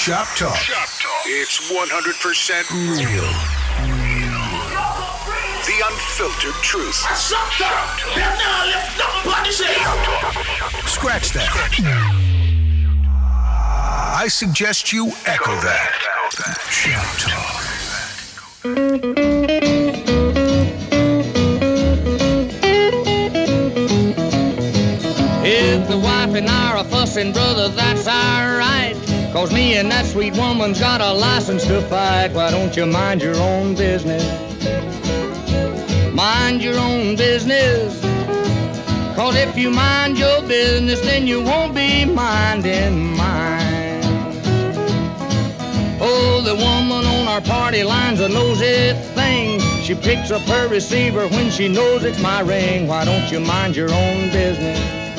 Shop Talk. It's 100% real. The unfiltered truth. Shop Talk. Scratch that. I suggest you echo that. Shop Talk. If the wife and I are fussing, brother, that's alright. Cause me and that sweet woman's got a license to fight. Why don't you mind your own business? Mind your own business. Cause if you mind your business, then you won't be minding mine. Oh, the woman on our party line's a nosy thing. She picks up her receiver when she knows it's my ring. Why don't you mind your own business?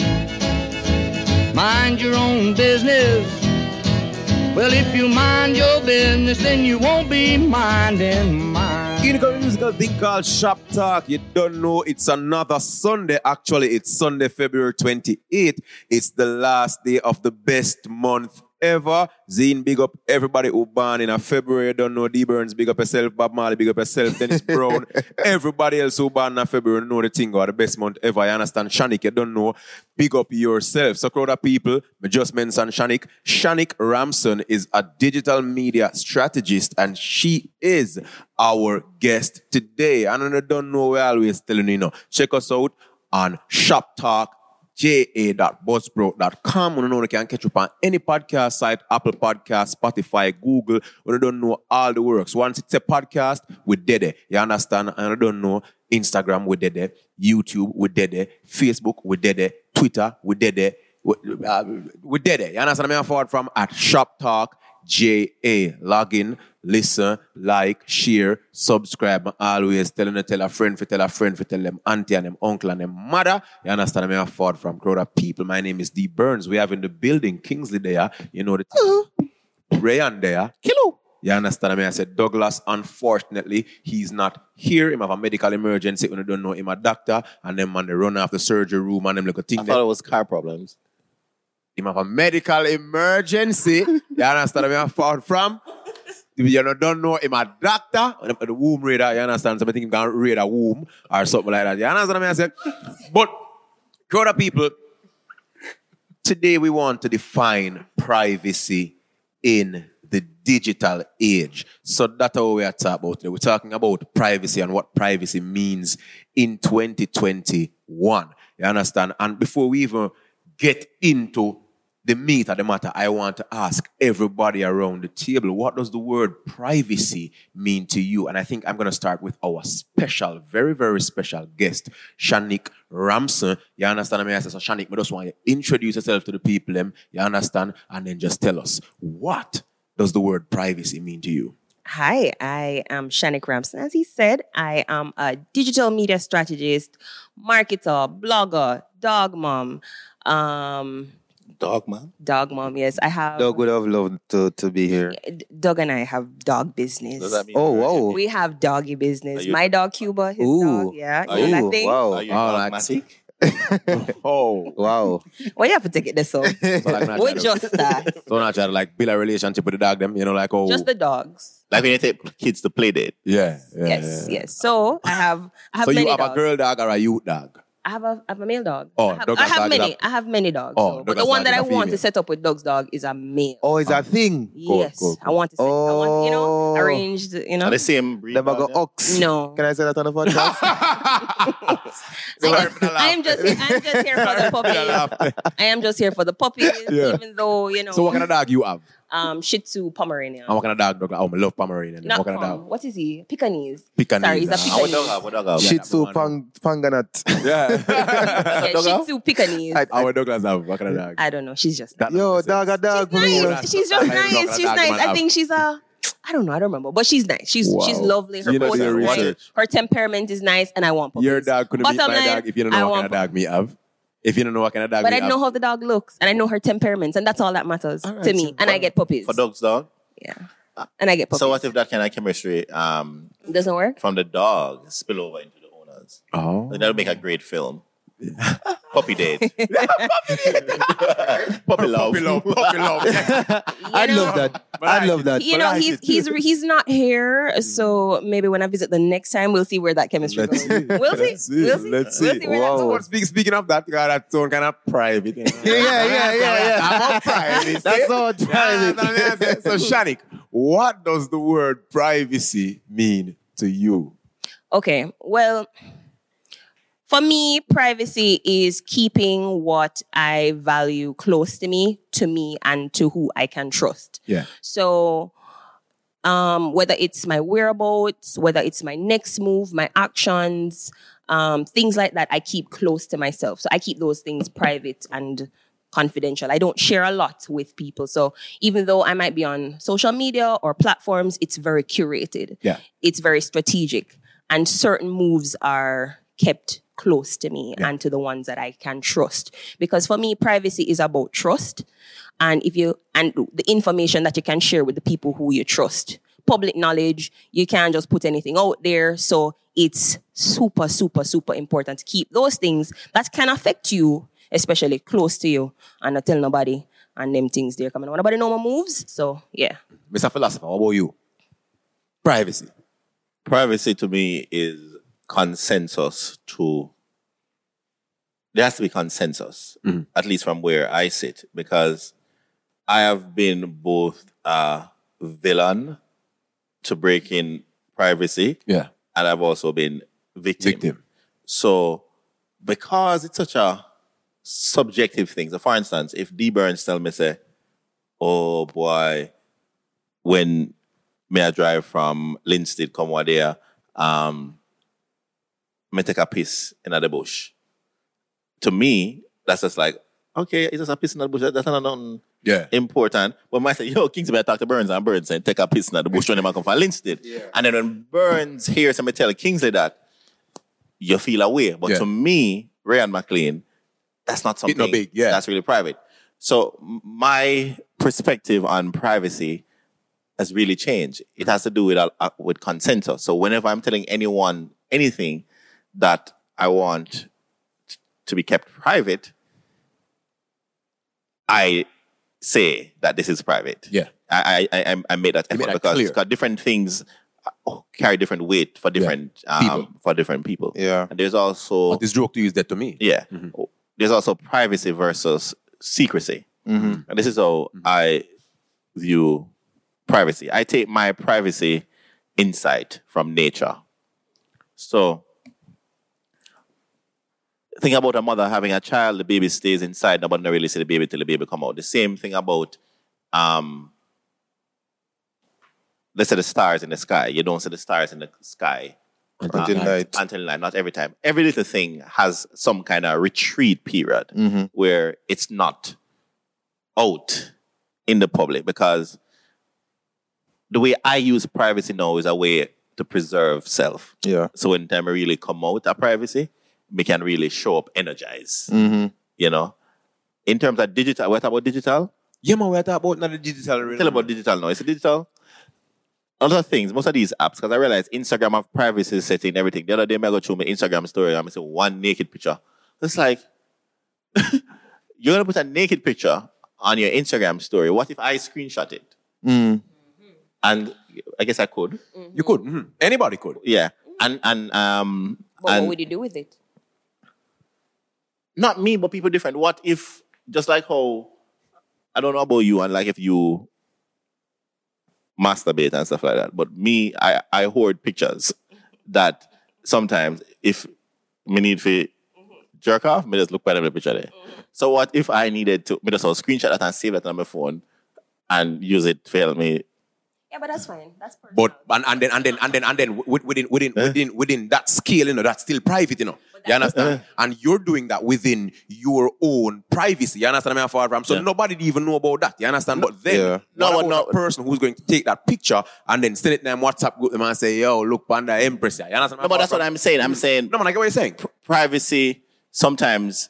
Mind your own business. Well, if you mind your business, then you won't be minding mine. In a musical thing called Shop Talk. You don't know it's another Sunday. Actually, it's Sunday, February 28th. It's the last day of the best month ever. Zine, big up everybody who born in a February. Don't know D Burns, big up yourself. Bob Marley, big up yourself. Dennis Brown. Everybody else who born in a February know the thing or the best month ever. You understand? Shanik, you don't know. Big up yourself. So, crowd of people, I just mentioned Shanik. Shanik Ramson is a digital media strategist and she is our guest today. And I don't know, we're always telling you, check us out on Shop Talk. ja.buzzsprout.com. You know you can catch up on any podcast site, Apple Podcast, Spotify, Google. You don't know all the works. Once it's a podcast, we did it. You understand? And you don't know Instagram, we did it. YouTube, we did it. Facebook, we did it. Twitter, we did it. We did it. You understand? I'm forward from at Shop Talk JA. Log in, listen, like, share, subscribe. Always tell a friend, tell them auntie and them uncle and them mother. You understand? I'm forward from crowd of people. My name is D Burns. We have in the building Kingsley there. You know the Rayan there. Kilo. You understand? I said Douglas, unfortunately, he's not here. He have a medical emergency. When you don't know him, a doctor, and them man they run off the surgery room and them like a thing. I thought it was car problems. He have a medical emergency. You understand where I'm from? If you don't know him a doctor, the womb raider, you understand? So I think he's going to raid a womb or something like that. You understand what I say? But, crowd of people, today we want to define privacy in the digital age. So that's what we are talking about today. We're talking about privacy and what privacy means in 2021. You understand? And before we even get into the meat of the matter, I want to ask everybody around the table, what does the word privacy mean to you? And I think I'm going to start with our special, very, very special guest, Shanik Ramson. You understand what I say? So Shanik, I just want you to introduce yourself to the people, you understand? And then just tell us, what does the word privacy mean to you? Hi, I am Shanik Ramson. As he said, I am a digital media strategist, marketer, blogger, dog mom. Dog mom? Dog mom, yes. I have... Doug would have loved to be here. Doug and I have dog business. Does that mean wow. We have doggy business. You... My dog, Cuba, his dog, yeah. Ooh, that thing. Wow. Are you dogmatic? Oh. Wow. Well, you have to take it this up. We just that. So not try to like build a relationship with the dog, them, like, oh. Just the dogs. Like when you take kids to play date. Yeah. Yes. So I have so many you have dogs. a girl dog or a youth dog? I have a male dog. Oh, I Douglas have dog is many. I have many dogs. Oh, but the Douglas one dog that I is a want to female. set up with Doug's dog is a male. Oh, is that thing? Yes, Cool. I want to set. I want, arranged. Are the same breed? Never go dog, ox. No. Can I say that on the podcast? I'm just here for the puppies. I am just here for the puppies, Yeah. even though So what kind of dog you have? Shih Tzu Pomeranian. And what kind of dog, Douglas? Oh, I love Pomeranian. Not What kind of Pom. dog? What is he? Pekingese. Pekingese. Sorry, he's a What dog Pekingese. have? What dog have? Shih that Tzu one. Panganat. Yeah. Yeah, Shih Tzu Pekingese. Our Douglas have. What kind of dog? I don't know. She's just. That Yo, makes sense. dog for me. Nice. She's just That nice. dog She's man nice. I have. think she's a. I don't know. I don't remember. But she's nice. She's lovely. Her You know, pose do is your nice. research. Her temperament is nice, and I want puppies. Your dog couldn't beat Bottom my line, dog if you don't I know what want kind of dog me have. If you don't know what kind of dog But me I have. know how the dog looks, and I know her temperaments, and that's all that matters to me. And I get puppies. For dog's dog? Yeah. And I get puppies. So what if that kind of chemistry Doesn't work? from the dog spill over into the owners? Oh. Like, that would make a great film. Puppy date. Puppy love. Puppy love. I love that. I love that. You know, he's not here, so maybe when I visit the next time, we'll see where that chemistry Let's goes. see. We'll see. Let's see. We'll see. Let's see. We'll see where that Wow. goes. Speaking of that, that sound kind of private. Yeah. I'm private. That's so private. So, Shanik, what does the word privacy mean to you? Okay, well, for me, privacy is keeping what I value close to me, and to who I can trust. Yeah. So, whether it's my whereabouts, whether it's my next move, my actions, things like that, I keep close to myself. So I keep those things private and confidential. I don't share a lot with people. So even though I might be on social media or platforms, it's very curated. Yeah. It's very strategic. And certain moves are kept close to me and to the ones that I can trust. Because for me, privacy is about trust. And the information that you can share with the people who you trust. Public knowledge, you can't just put anything out there. So it's super, super, super important to keep those things that can affect you, especially close to you, and not tell nobody and them things there coming. Nobody know my moves. So yeah. Mr. Philosopher, what about you? Privacy. Privacy to me is consensus to. There has to be consensus, at least from where I sit, because I have been both a villain to break in privacy, Yeah. and I've also been victim. Victim. So, because it's such a subjective thing. So, for instance, if D Burns tell me, say, oh boy, when me I drive from Linstead come over there, me take a piss in the bush. To me, that's just like, okay, it's just a piss in the bush. That's not nothing Yeah. important. But I say, yo, Kingsley, I talk to Burns, and Burns said, take a piss in the bush when they come from Linstead. And then when Burns hears me tell Kingsley that, you feel away. But Yeah. to me, Ryan McLean, that's not something not big, yeah. that's really private. So my perspective on privacy has really changed. It has to do with consensus. So whenever I'm telling anyone anything that I want to be kept private, I say that this is private. Yeah. I made that effort made that because clear. it's got different things carry different weight for different people. Yeah. And there's also But this joke to use that to me. yeah. There's also privacy versus secrecy. And this is how I view privacy. I take my privacy insight from nature. So think about a mother having a child, the baby stays inside, nobody don't really see the baby till the baby come out. The same thing about let's say the stars in the sky. You don't see the stars in the sky Until night. until night. Not every time. Every little thing has some kind of retreat period where it's not out in the public, because the way I use privacy now is a way to preserve self. Yeah. So when time I really come out of privacy, we can really show up energized. You know? In terms of digital, what about digital? Yeah, man, we're talking about not the digital. Tell about digital now. Is it digital? A lot of things, most of these apps, because I realize Instagram have privacy setting and everything. The other day, I go through my Instagram story and I see one naked picture. It's like, you're going to put a naked picture on your Instagram story. What if I screenshot it? And I guess I could. You could. Mhm. Anybody could. Yeah. But And what would you do with it? not me, but people different. What if, just like how, I don't know about you, and like if you masturbate and stuff like that, but me, I hoard pictures that sometimes if me need to jerk off, me just look at the picture there. So what if I needed to, me just screenshot that and save that on my phone and use it to help me? Yeah, but that's fine. That's personal. But and then within that scale, you know, that's still private, you know. You understand? And you're doing that within your own privacy. You understand where I'm far from? So nobody even know about that. You understand? But then the person who's going to take that picture and then send it to them WhatsApp group them and say, yo, look, Panda Empress. You understand? No, but that's what I'm saying. I'm saying No, man, I get what you're saying. privacy, sometimes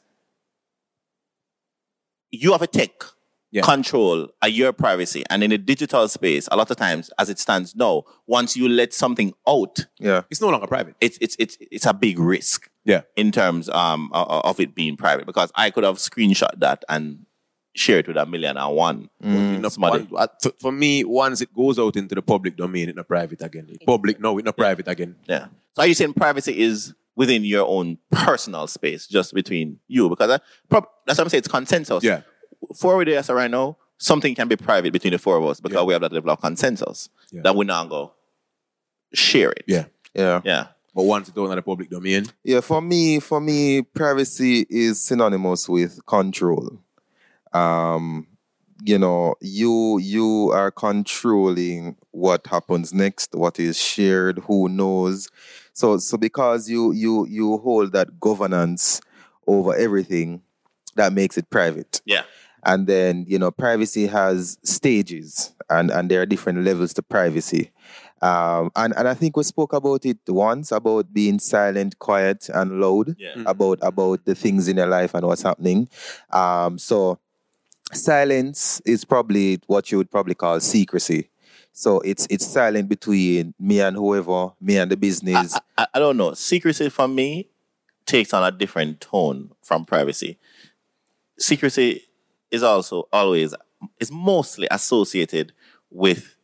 you have a tech control of your privacy. And in the digital space, a lot of times, as it stands now, once you let something out, It's no longer private. it's a big risk Yeah. in terms of it being private, because I could have screenshot that and share it with 1,000,001. You know, Somebody. for me, once it goes out into the public domain, it's not private again. Public, no, it's not private again. Yeah. So are you saying privacy is within your own personal space, just between you? Because that's what I'm saying. It's consensus. Yeah. For with us right now, something can be private between the four of us because we have that level of consensus that we now go share it. Yeah. Yeah. Yeah. But once it's out in the public domain, Yeah, for me, privacy is synonymous with control. You know, you are controlling what happens next, what is shared, who knows. So because you hold that governance over everything, that makes it private. Yeah. And then, you know, privacy has stages and there are different levels to privacy. And I think we spoke about it once, about being silent, quiet, and loud, about the things in your life and what's happening. So silence is probably what you would probably call secrecy. So it's silent between me and whoever, me and the business. I don't know. Secrecy for me takes on a different tone from privacy. Secrecy is also is mostly associated with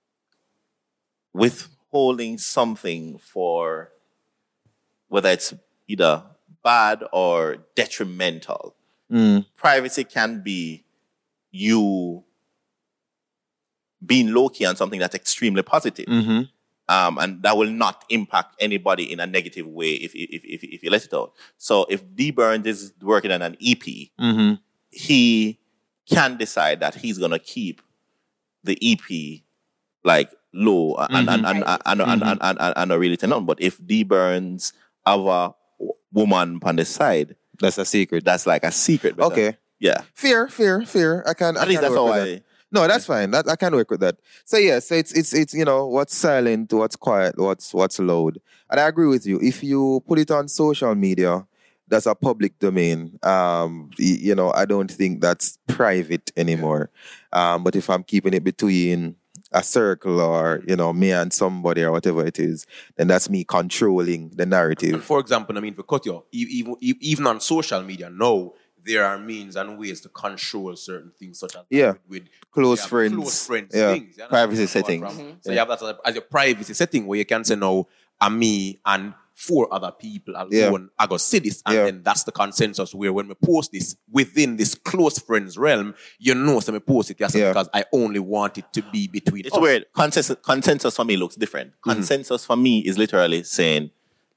holding something for whether it's either bad or detrimental. Privacy can be you being low-key on something that's extremely positive. And that will not impact anybody in a negative way if you let it out. So if D Burns is working on an EP, he can decide that he's gonna keep the EP like low and not really turn on. But if D Burns have a woman on the side, That's a secret. that's like a secret. Better. Okay. Yeah. Fair. At least that's how I. No, that's fine. I can work with that. So so it's you know, what's silent, what's quiet, what's loud. And I agree with you. If you put it on social media, that's a public domain. You know, I don't think that's private anymore. But if I'm keeping it between a circle or, you know, me and somebody or whatever it is, then that's me controlling the narrative. for example, I mean, for cut you, even on social media now, there are means and ways to control certain things, such as with Close friends. things. Yeah. You know, Privacy that's where settings. I'm from. So you have that as a privacy setting where you can say, no, I'm me and 4 other people alone, I go see this, and then that's the consensus where when we post this within this close friends realm, you know, so me post it because I only want it to be between It's us. weird. Consensus for me looks different. Consensus for me is literally saying,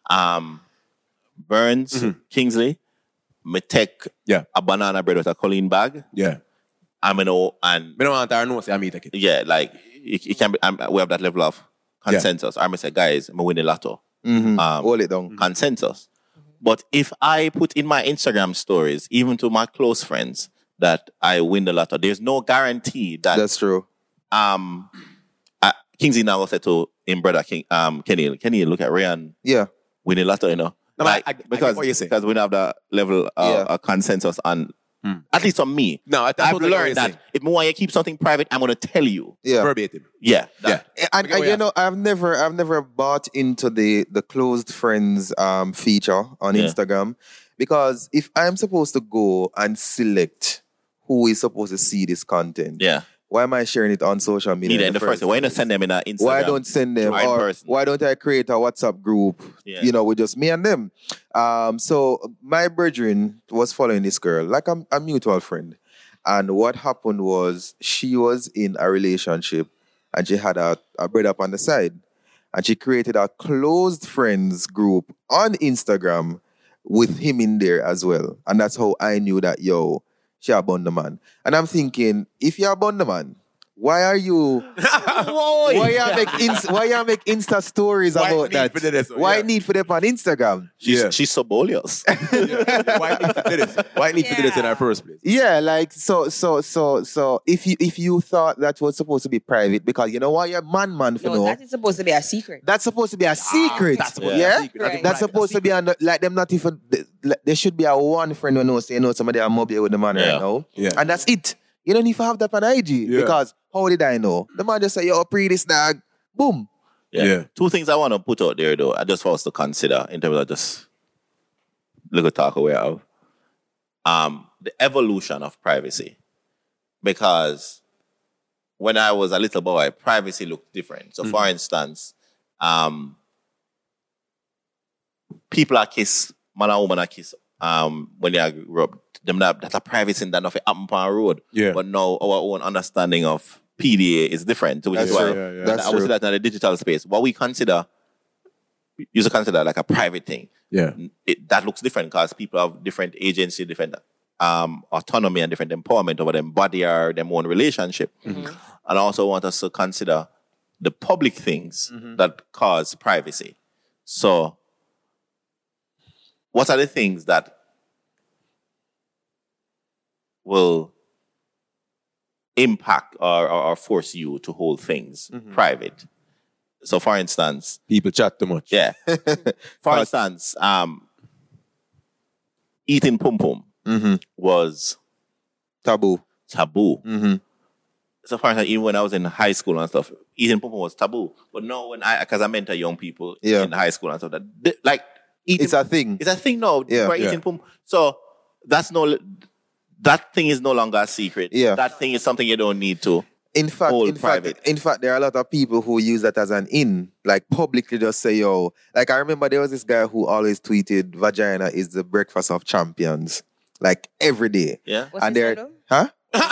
Burns, Kingsley, me take a banana bread with a Colleen bag. Yeah. I'm and I don't want to know, say I me take it. yeah, like it can be. We have that level of consensus. I'm say, guys, I'm win the lotto. Hold it down. Consensus. But if I put in my Instagram stories, even to my close friends, that I win the lotto, there's no guarantee that That's true. Kingsley now said to him brother Kenny, look at Ryan win the lotto, you know. No, like, I get what you're saying. because we don't have that level of consensus on, at least on me. No, I've totally get what learned you're that saying. if I want to keep something private, I'm going to tell you. Yeah. Verbatim. Yeah. Yeah. And Okay, you know, I've never bought into the closed friends feature on Instagram, because if I'm supposed to go and select who is supposed to see this content, why am I sharing it on social media? Neither in the first place. Why not send them in an Instagram? Why don't send them? in Or person? why don't I create a WhatsApp group, you know, with just me and them? So my brethren was following this girl, like a mutual friend. And what happened was she was in a relationship and she had a brother up on the side. And she created a closed friends group on Instagram with him in there as well. And that's how I knew that, she a bond the man. And I'm thinking, if you're a bond the man, why are you why you make Insta stories about that? Why need for them on Instagram? She's subolious. Why need to do this? Why need to do this in our first place? Yeah, like so if you thought that was supposed to be private, because you know why you're man for No, know. that is supposed to be a secret. That's supposed to be a secret. That's supposed to be a secret. Right. That's supposed to be like them not even. There should be a one friend who knows, somebody are mobile with the man right now. Yeah. And that's it. You don't need to have that on IG because how did I know? The man just say, pre this dog. Boom. Yeah. 2 things I want to put out there, though, I just want us to consider in terms of just little talk away of the evolution of privacy. because when I was a little boy, privacy looked different. So, for instance, people are kiss, man and woman are kiss when they grew up. That's a privacy that nothing happen on the road. Yeah. But now our own understanding of PDA is different. Which is why That's I would say true. that in the digital space, what we consider, used to consider like a private thing. Yeah. That looks different because people have different agency, different autonomy and different empowerment over them body or their own relationship. And I also want us to consider the public things that cause privacy. So what are the things that will impact or force you to hold things private? So for instance, People chat too much. yeah. For instance, eating pum pum was Taboo. taboo. So for instance, even when I was in high school and stuff, eating pum pum was taboo. But now because I mentor young people Yeah. in high school and stuff, that like eating, It's a thing. it's a thing now. Yeah. People are eating pum. So that thing is no longer a secret. Yeah. That thing is something you don't need to. In fact, private. there are a lot of people who use that as an in, like publicly just say, yo, like I remember there was this guy who always tweeted, vagina is the breakfast of champions, like every day. Yeah. What's And his they're, handle? huh?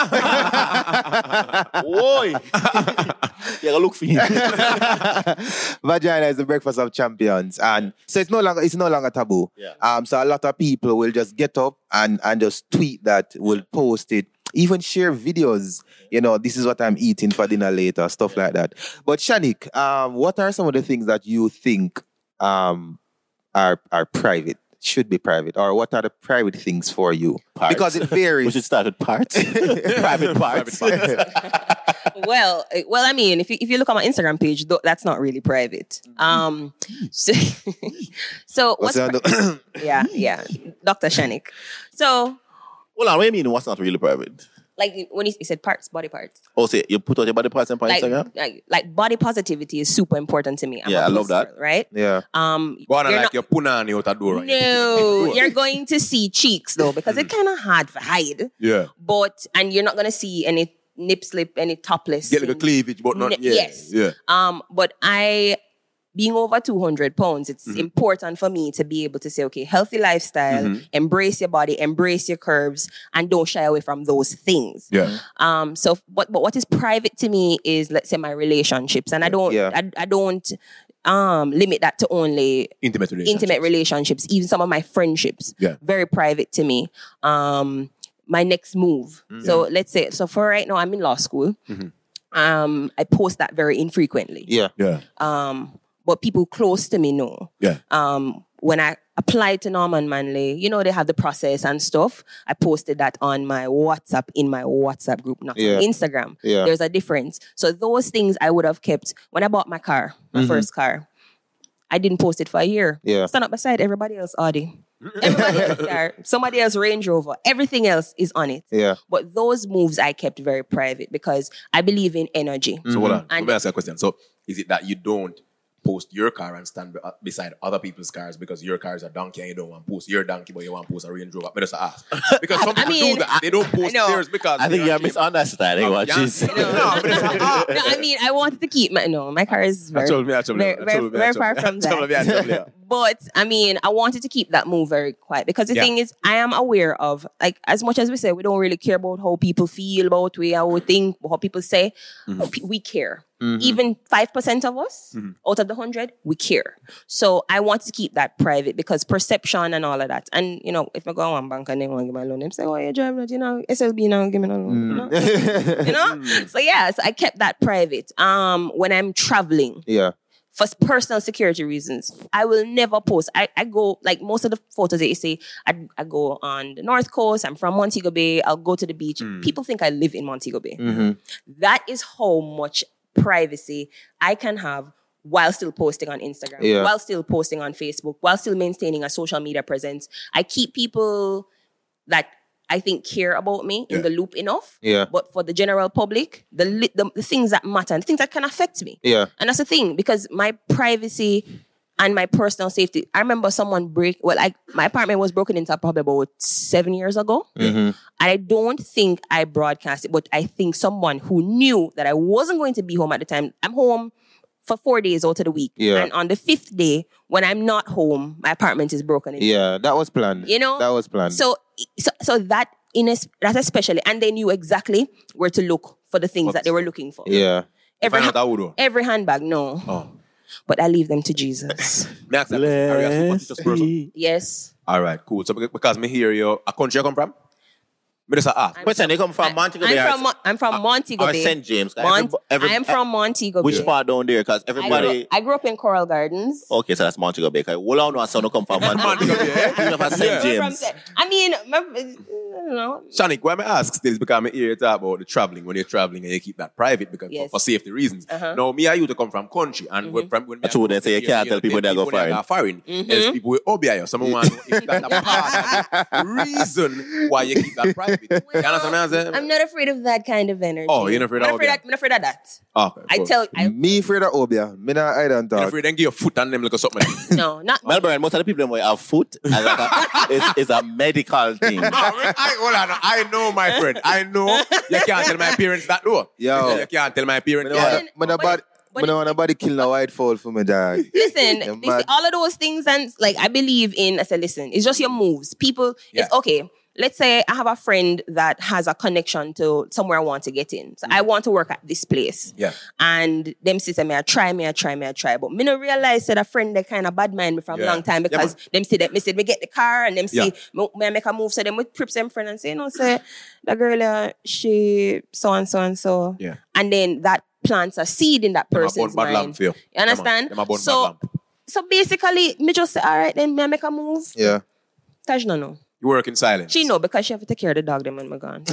Boy. Yeah, look for him. Vagina is the breakfast of champions, and so it's no longer taboo. Yeah. So a lot of people will just get up and just tweet that, will post it, even share videos. You know, this is what I'm eating for dinner later, stuff like that. But Shanik, what are some of the things that you think are private? Should be private, or what are the private things for you? Parts. Because it varies. We should start with parts. Private parts. Well, I mean, if you look at my Instagram page, that's not really private. So What's what's that? yeah, Dr. Shanik. So Hold on, what do you mean what's not really private? like when he said parts, body parts, Oh, say you put out your body parts on Instagram? like body positivity is super important to me. I'm Yeah, a I love plus that. girl, right? Yeah. Go on and You're like not- your punani out the door. Right? No, you're going to see cheeks though because it's kind of hard to hide. Yeah. But and you're not gonna see any nip slip, any topless. Get like a things. cleavage, but not. Yeah. Yes. Yeah. But being over 200 pounds, it's important for me to be able to say, okay, healthy lifestyle, embrace your body, embrace your curves, and don't shy away from those things. Yeah. So but what is private to me is, let's say, my relationships, and I don't limit that to only Intimate relationship. intimate relationships, even some of my friendships. Yeah. Very private to me. My next move. So let's say, for right now, I'm in law school. I post that very infrequently. Yeah. Yeah. But people close to me know. Yeah. When I applied to Norman Manley, you know, they have the process and stuff. I posted that on my WhatsApp, in my WhatsApp group, not Yeah. on Instagram. Yeah. There's a difference. So those things I would have kept. When I bought my car, my first car, I didn't post it for a year. Yeah. Stand up beside everybody else Audi. Everybody else car, somebody else Range Rover. Everything else is on it. Yeah. But those moves I kept very private because I believe in energy. So hold on. And- Let me ask you a question. So is it that you don't post your car and stand beside other people's cars because your car is a donkey and you don't want to post your donkey, but you want to post a Range Rover? But just ask. Because some people mean, do that. They don't post know. theirs because I think they're you're ashamed. misunderstanding what Yeah. she's saying. No, but it's No, I mean, I wanted to keep my car is very, very far from that. But I mean, I wanted to keep that move very quiet because the thing is, I am aware of, like, as much as we say we don't really care about how people feel about how we think, how people say, we care. Even 5% of us out of the 100, we care. So I want to keep that private because perception and all of that. And you know, if I go on bank and they want to give me a loan, they say, "Oh, you drive that, you know, SLB now give me a loan." You know? You know? So I kept that private. When I'm traveling, Yeah. for personal security reasons, I will never post. I go, like most of the photos that you see, I go on the North Coast. I'm from Montego Bay. I'll go to the beach. People think I live in Montego Bay. That is how much privacy I can have while still posting on Instagram, Yeah. while still posting on Facebook, while still maintaining a social media presence. I keep people that I think care about me in the loop enough. Yeah. But for the general public, the things that matter, and the things that can affect me. Yeah. And that's the thing, because my privacy and my personal safety. I remember someone my apartment was broken into probably about 7 years ago. And I don't think I broadcast it, but I think someone who knew that I wasn't going to be home at the time. I'm home for 4 days out of the week. Yeah. And on the 5th day, when I'm not home, my apartment is broken into. Yeah, that was planned. You know? That was planned. So that that especially, and they knew exactly where to look for the things that they were looking for. Yeah. Every handbag, no. Oh. But I leave them to Jesus. May I ask that? Are you a superstitious person? Yes. All right, cool. So because me hear you, a country you come from? Me just ask. Question, they come from Montego Bay. I'm from Montego or Bay. St. James. I am from Montego Bay. Which part down there? Because everybody... I grew up in Coral Gardens. Okay, so that's Montego Bay. Well, I know a son who come from Montego Bay. You from St. James. I mean, I don't know. Shanik, why I ask still is because I hear you talk about the traveling when you're traveling and you keep that private because for safety reasons. Now, me and you to come from country and when that's true, they say you can't tell people they go foreign. There's people with obia. Someone want to know if that's a part of the reason why you keep that private. You understand what I'm saying? I'm not afraid of that kind of energy. Oh, you're not afraid of obia? I'm not afraid of that. Okay, me afraid of obia. Me not I don't you're talk. afraid then give your foot and them look or something. No, not Melbourne, most of the people that have foot it's a medical thing. Hold on, I know, my friend. I know you can't tell my parents that though. Yo. You can't tell my parents. I don't want nobody killing a white fowl for my dog. Listen, all of those things, and like I believe in. I said, listen, it's just your moves. People, it's okay. Let's say I have a friend that has a connection to somewhere I want to get in. So I want to work at this place. Yeah. And them say, I try. But me no realize that a friend they kind of bad mind me from a long time because them say that me get the car and them see me make a move. So them with trips them friend and say, say the girl she so and so. Yeah. And then that plants a seed in that person's mind. You understand? So basically, me just say, all right, then me make a move. Yeah. Taj no. You work in silence. She know because she have to take care of the dog them when I'm gone.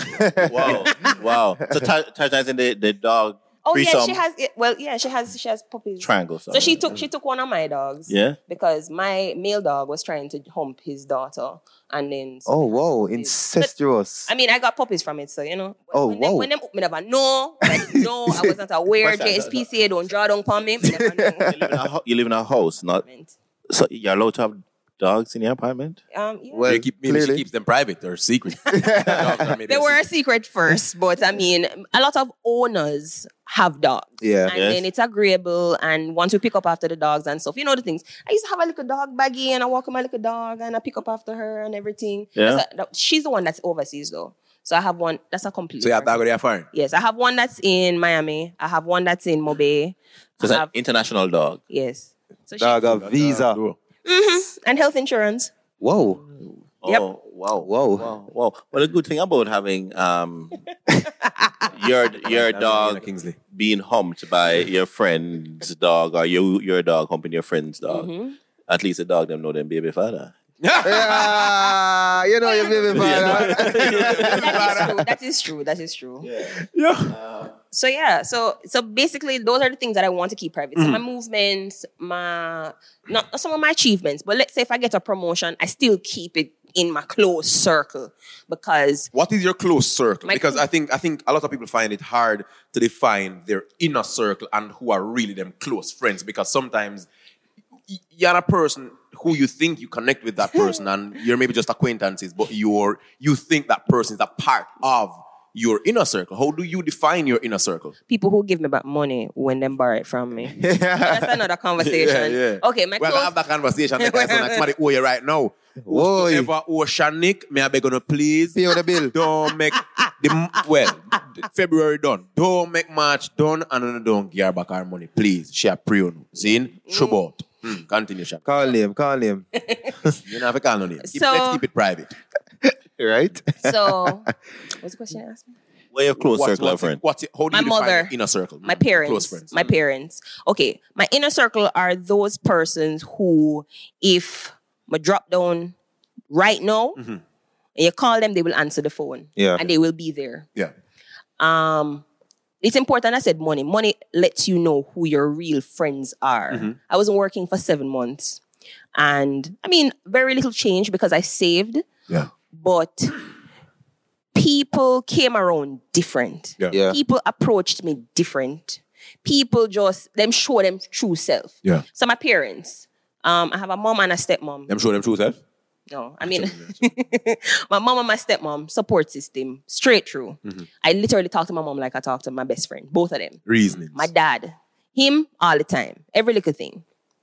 Wow. So Taj in the dog. Oh yeah, she has. Well, yeah, she has puppies. Triangles. So she took one of my dogs. Yeah. Because my male dog was trying to hump his daughter, and then. Oh wow, incestuous. But, I mean, I got puppies from it, so you know. Oh wow. When them me never know, I was not aware. JSPCA don't draw down upon me. Me never know. You live in a house, not. So you're allowed to have dogs in your apartment? Yeah. Well, she keeps them private or secret. They were a secret first, but I mean, a lot of owners have dogs. Yeah. And then it's agreeable, and once we pick up after the dogs and stuff, you know the things. I used to have a little dog baggie, and I walk with my little dog, and I pick up after her and everything. Yeah. She's the one that's overseas, though. So I have one, that's a complete. So you have dog with foreign? Yes, I have one that's in Miami. I have one that's in Mobe. So it's an international dog? Yes. So dog a visa. And health insurance. Whoa. Yep. Oh, wow. Well, the good thing about having your dog being humped by your friend's dog or your dog humping your friend's dog, at least the dog them know them baby father. Yeah, you know your baby father. That is true. Yeah. So basically, those are the things that I want to keep private. So my movements, not some of my achievements, but let's say if I get a promotion, I still keep it in my close circle because. What is your close circle? Because I think a lot of people find it hard to define their inner circle and who are really them close friends, because sometimes you're a person who you think you connect with that person and you're maybe just acquaintances, but you think that person is a part of your inner circle. How do you define your inner circle? People who give me back money when them borrow it from me. That's another conversation. Yeah. Okay, we'll have that conversation because somebody owe you right now. Whoever owe Shanik, may I beg on a please? Pay on the bill. Don't make February done. Don't make March done and don't give her back our money, please. She a pre-on. Zin, Shubot. Continue, Shaq. Call name. You don't have to call no name. Let's keep it private. Right? So, what's the question you asked me? Where your close circle of friends? How do you define your inner circle? My parents. Close friends. My parents. Okay, my inner circle are those persons who, if I drop down right now, and you call them, they will answer the phone. Yeah. And they will be there. Yeah. It's important. I said money. Money lets you know who your real friends are. I wasn't working for 7 months. And I mean, very little change because I saved. Yeah. But people came around different. Yeah. People approached me different. People just, them show them true self. Yeah. So my parents, I have a mom and a stepmom. Them show them true self. No, I mean, my mom and my stepmom support system straight through. I literally talk to my mom like I talk to my best friend, both of them. Reasoning. My dad, him all the time, every little thing.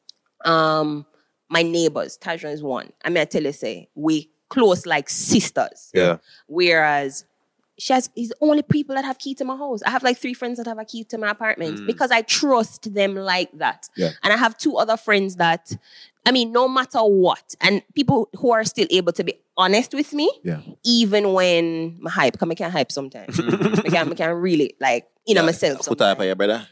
My neighbors, Tajra is one. I mean, I tell you, say we close like sisters. Yeah. Whereas he's the only people that have key to my house. I have like 3 friends that have a key to my apartment because I trust them like that. Yeah. And I have 2 other friends that, I mean, no matter what, and people who are still able to be honest with me, even when my hype, because I can hype sometimes. I can really, like, myself Put up your brother.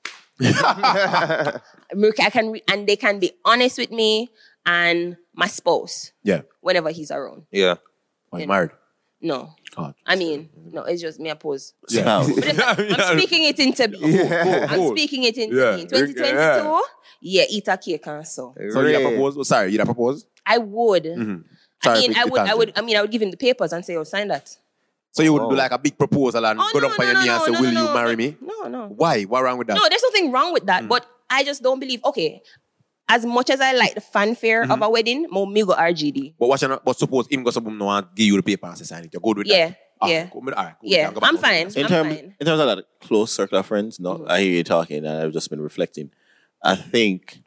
I can and they can be honest with me and my spouse. Yeah. Whenever he's around. Yeah. Are you married? No. Oh, I mean, no, it's just me a pose. Yeah. I'm speaking it into me. I'm speaking it into me. In 2022, eat a cake and so. So you propose? Oh, sorry, you propose? I would. Sorry, I would give him the papers and say, sign that. So you would do like a big proposal and go down on your knee and say, will you marry me? No. Why? What wrong with that? No, there's nothing wrong with that. But I just don't believe, okay, as much as I like the fanfare of a wedding, me go RGD. But suppose him go something no want give you the paper and say sign it. You're good with that? Yeah. All right, cool. Yeah, I'm fine. In terms of that close circle of friends, no, I hear you talking and I've just been reflecting. I think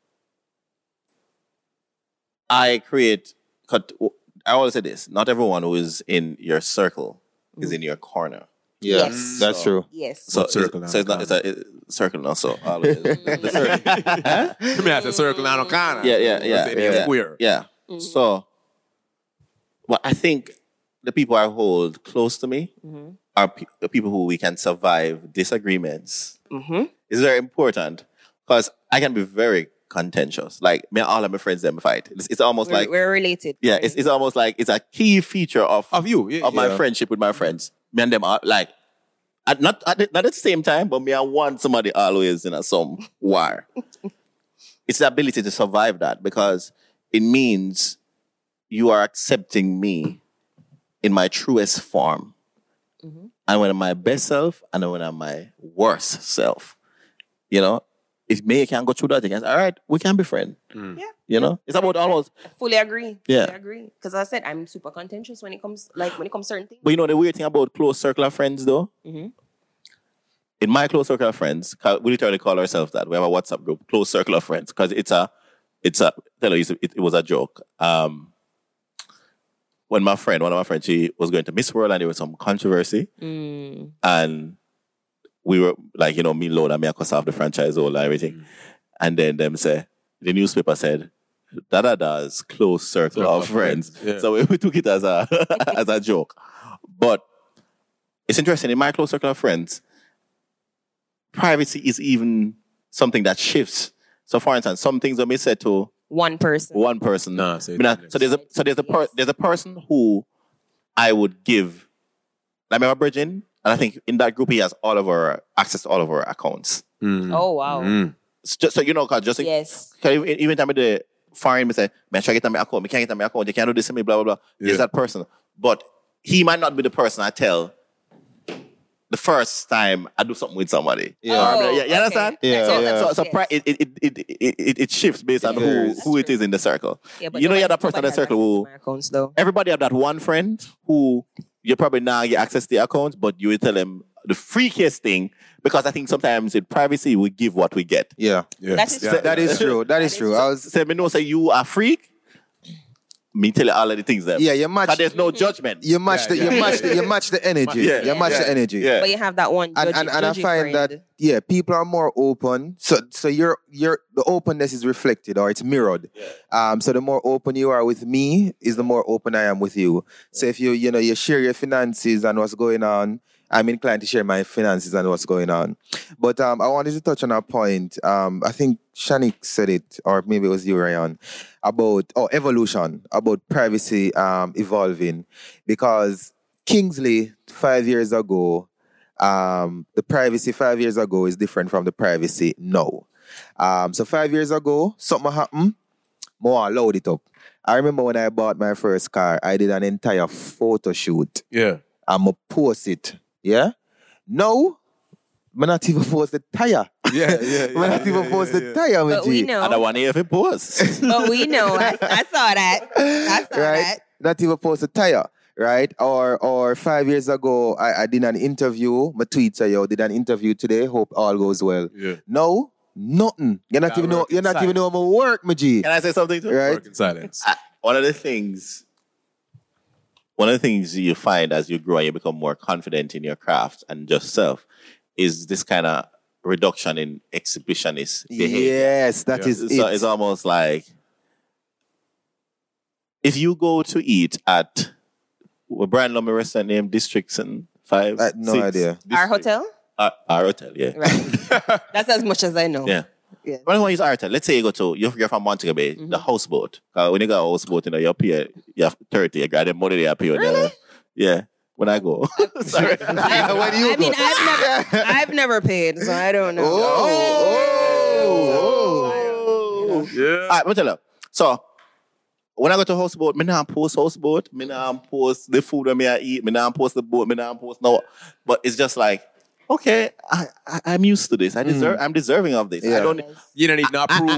I always say this, not everyone who is in your circle is in your corner. Yeah, Yes. that's true. Yes. So circle now, it's a circle now, so always. The circle. You mean as a circle now, no corner. Yeah. Square. Yeah. So, well, I think the people I hold close to me are the people who we can survive disagreements. It's very important because I can be very contentious. Like, me and all of my friends, them fight. It's almost like we're related. yeah. It's almost like it's a key feature of you, of my friendship with my friends. Me and them are like, not at the same time, but me I want somebody always in some war. It's the ability to survive that because it means you are accepting me in my truest form. And when I'm my best self and when I'm my worst self. If me can go through that again, all right, we can be friends. Yeah. It's about almost. I fully agree. Yeah. Fully agree. Because I said I'm super contentious when it comes to certain things. But the weird thing about close circle of friends, though, in my close circle of friends, we literally call ourselves that. We have a WhatsApp group, close circle of friends, because it was a joke. When one of my friends, she was going to Miss World and there was some controversy. And we were like, me load and me I cost off the franchise all and everything. And then the newspaper said, Dada's close circle of friends. Yeah. So we took it as a as a joke. But it's interesting, in my close circle of friends, privacy is even something that shifts. So for instance, some things that may say to one person. No, so there's a person who I would give, like my Bridging, and I think in that group he has access to all of our accounts. Oh wow. Just so you know, cause yes. Even time the foreign me say, man, try to get on my account, me can't get on my account, you can't do this to me, blah blah blah. There's that person. But he might not be the person I tell the first time I do something with somebody. Yeah. You understand? Yeah. So it shifts based on who it is in the circle. Yeah, but you're that person in the circle who accounts, though. everybody have that one friend who you probably now get access to the accounts, but you will tell them the freakiest thing because I think sometimes in privacy we give what we get. Yeah. That is That is true. That is true. I was Say me know say you are freak. Me tell you all of the things there. Yeah, you match. But there's no judgment. You match the energy. You match the energy. Yeah. But you have that one And I find that people are more open. So your the openness is reflected or it's mirrored. So the more open you are with me is the more open I am with you. So if you share your finances and what's going on, I'm inclined to share my finances and what's going on. But I wanted to touch on a point. I think Shanik said it, or maybe it was you, Ryan, about evolution, about privacy evolving. Because Kingsley 5 years ago, the privacy 5 years ago is different from the privacy now. So 5 years ago, something happened, more load it up. I remember when I bought my first car, I did an entire photo shoot. Yeah. I'm going to post it. Yeah? No, I'm not even post the tire. We're not even post the tire, But we G. know. I don't want to even post. But we know. I saw that. I saw Right? that. Not even post a tire. Right? Or 5 years ago, I did an interview. My tweets are yo, did an interview today. Hope all goes well. Yeah. No, nothing. You're not even know my work, my G. Can I say something too? Right? Work in silence. One of the things you find as you grow and you become more confident in your craft and just self is this kind of reduction in exhibitionist behavior. Yes, that is So it. it's almost like if you go to eat at a brand number restaurant named Districts and 5, I had no 6. idea. Our hotel? Our hotel, yeah. Right. That's as much as I know. Yeah. Yeah. When I want to use our hotel, let's say you're from Montego Bay, the houseboat. When you got a houseboat, you have 30, you got the money they pay. Really? Yeah. When I go. Sorry. I've never paid, so I don't know. Yeah. All right, let me tell you. So, when I go to houseboat, I don't post houseboat. I don't post the food that I eat. I don't post the boat. I don't post no. But it's just like, okay, I'm used to this. I'm deserving of this. Yeah. I don't. You don't need no approval.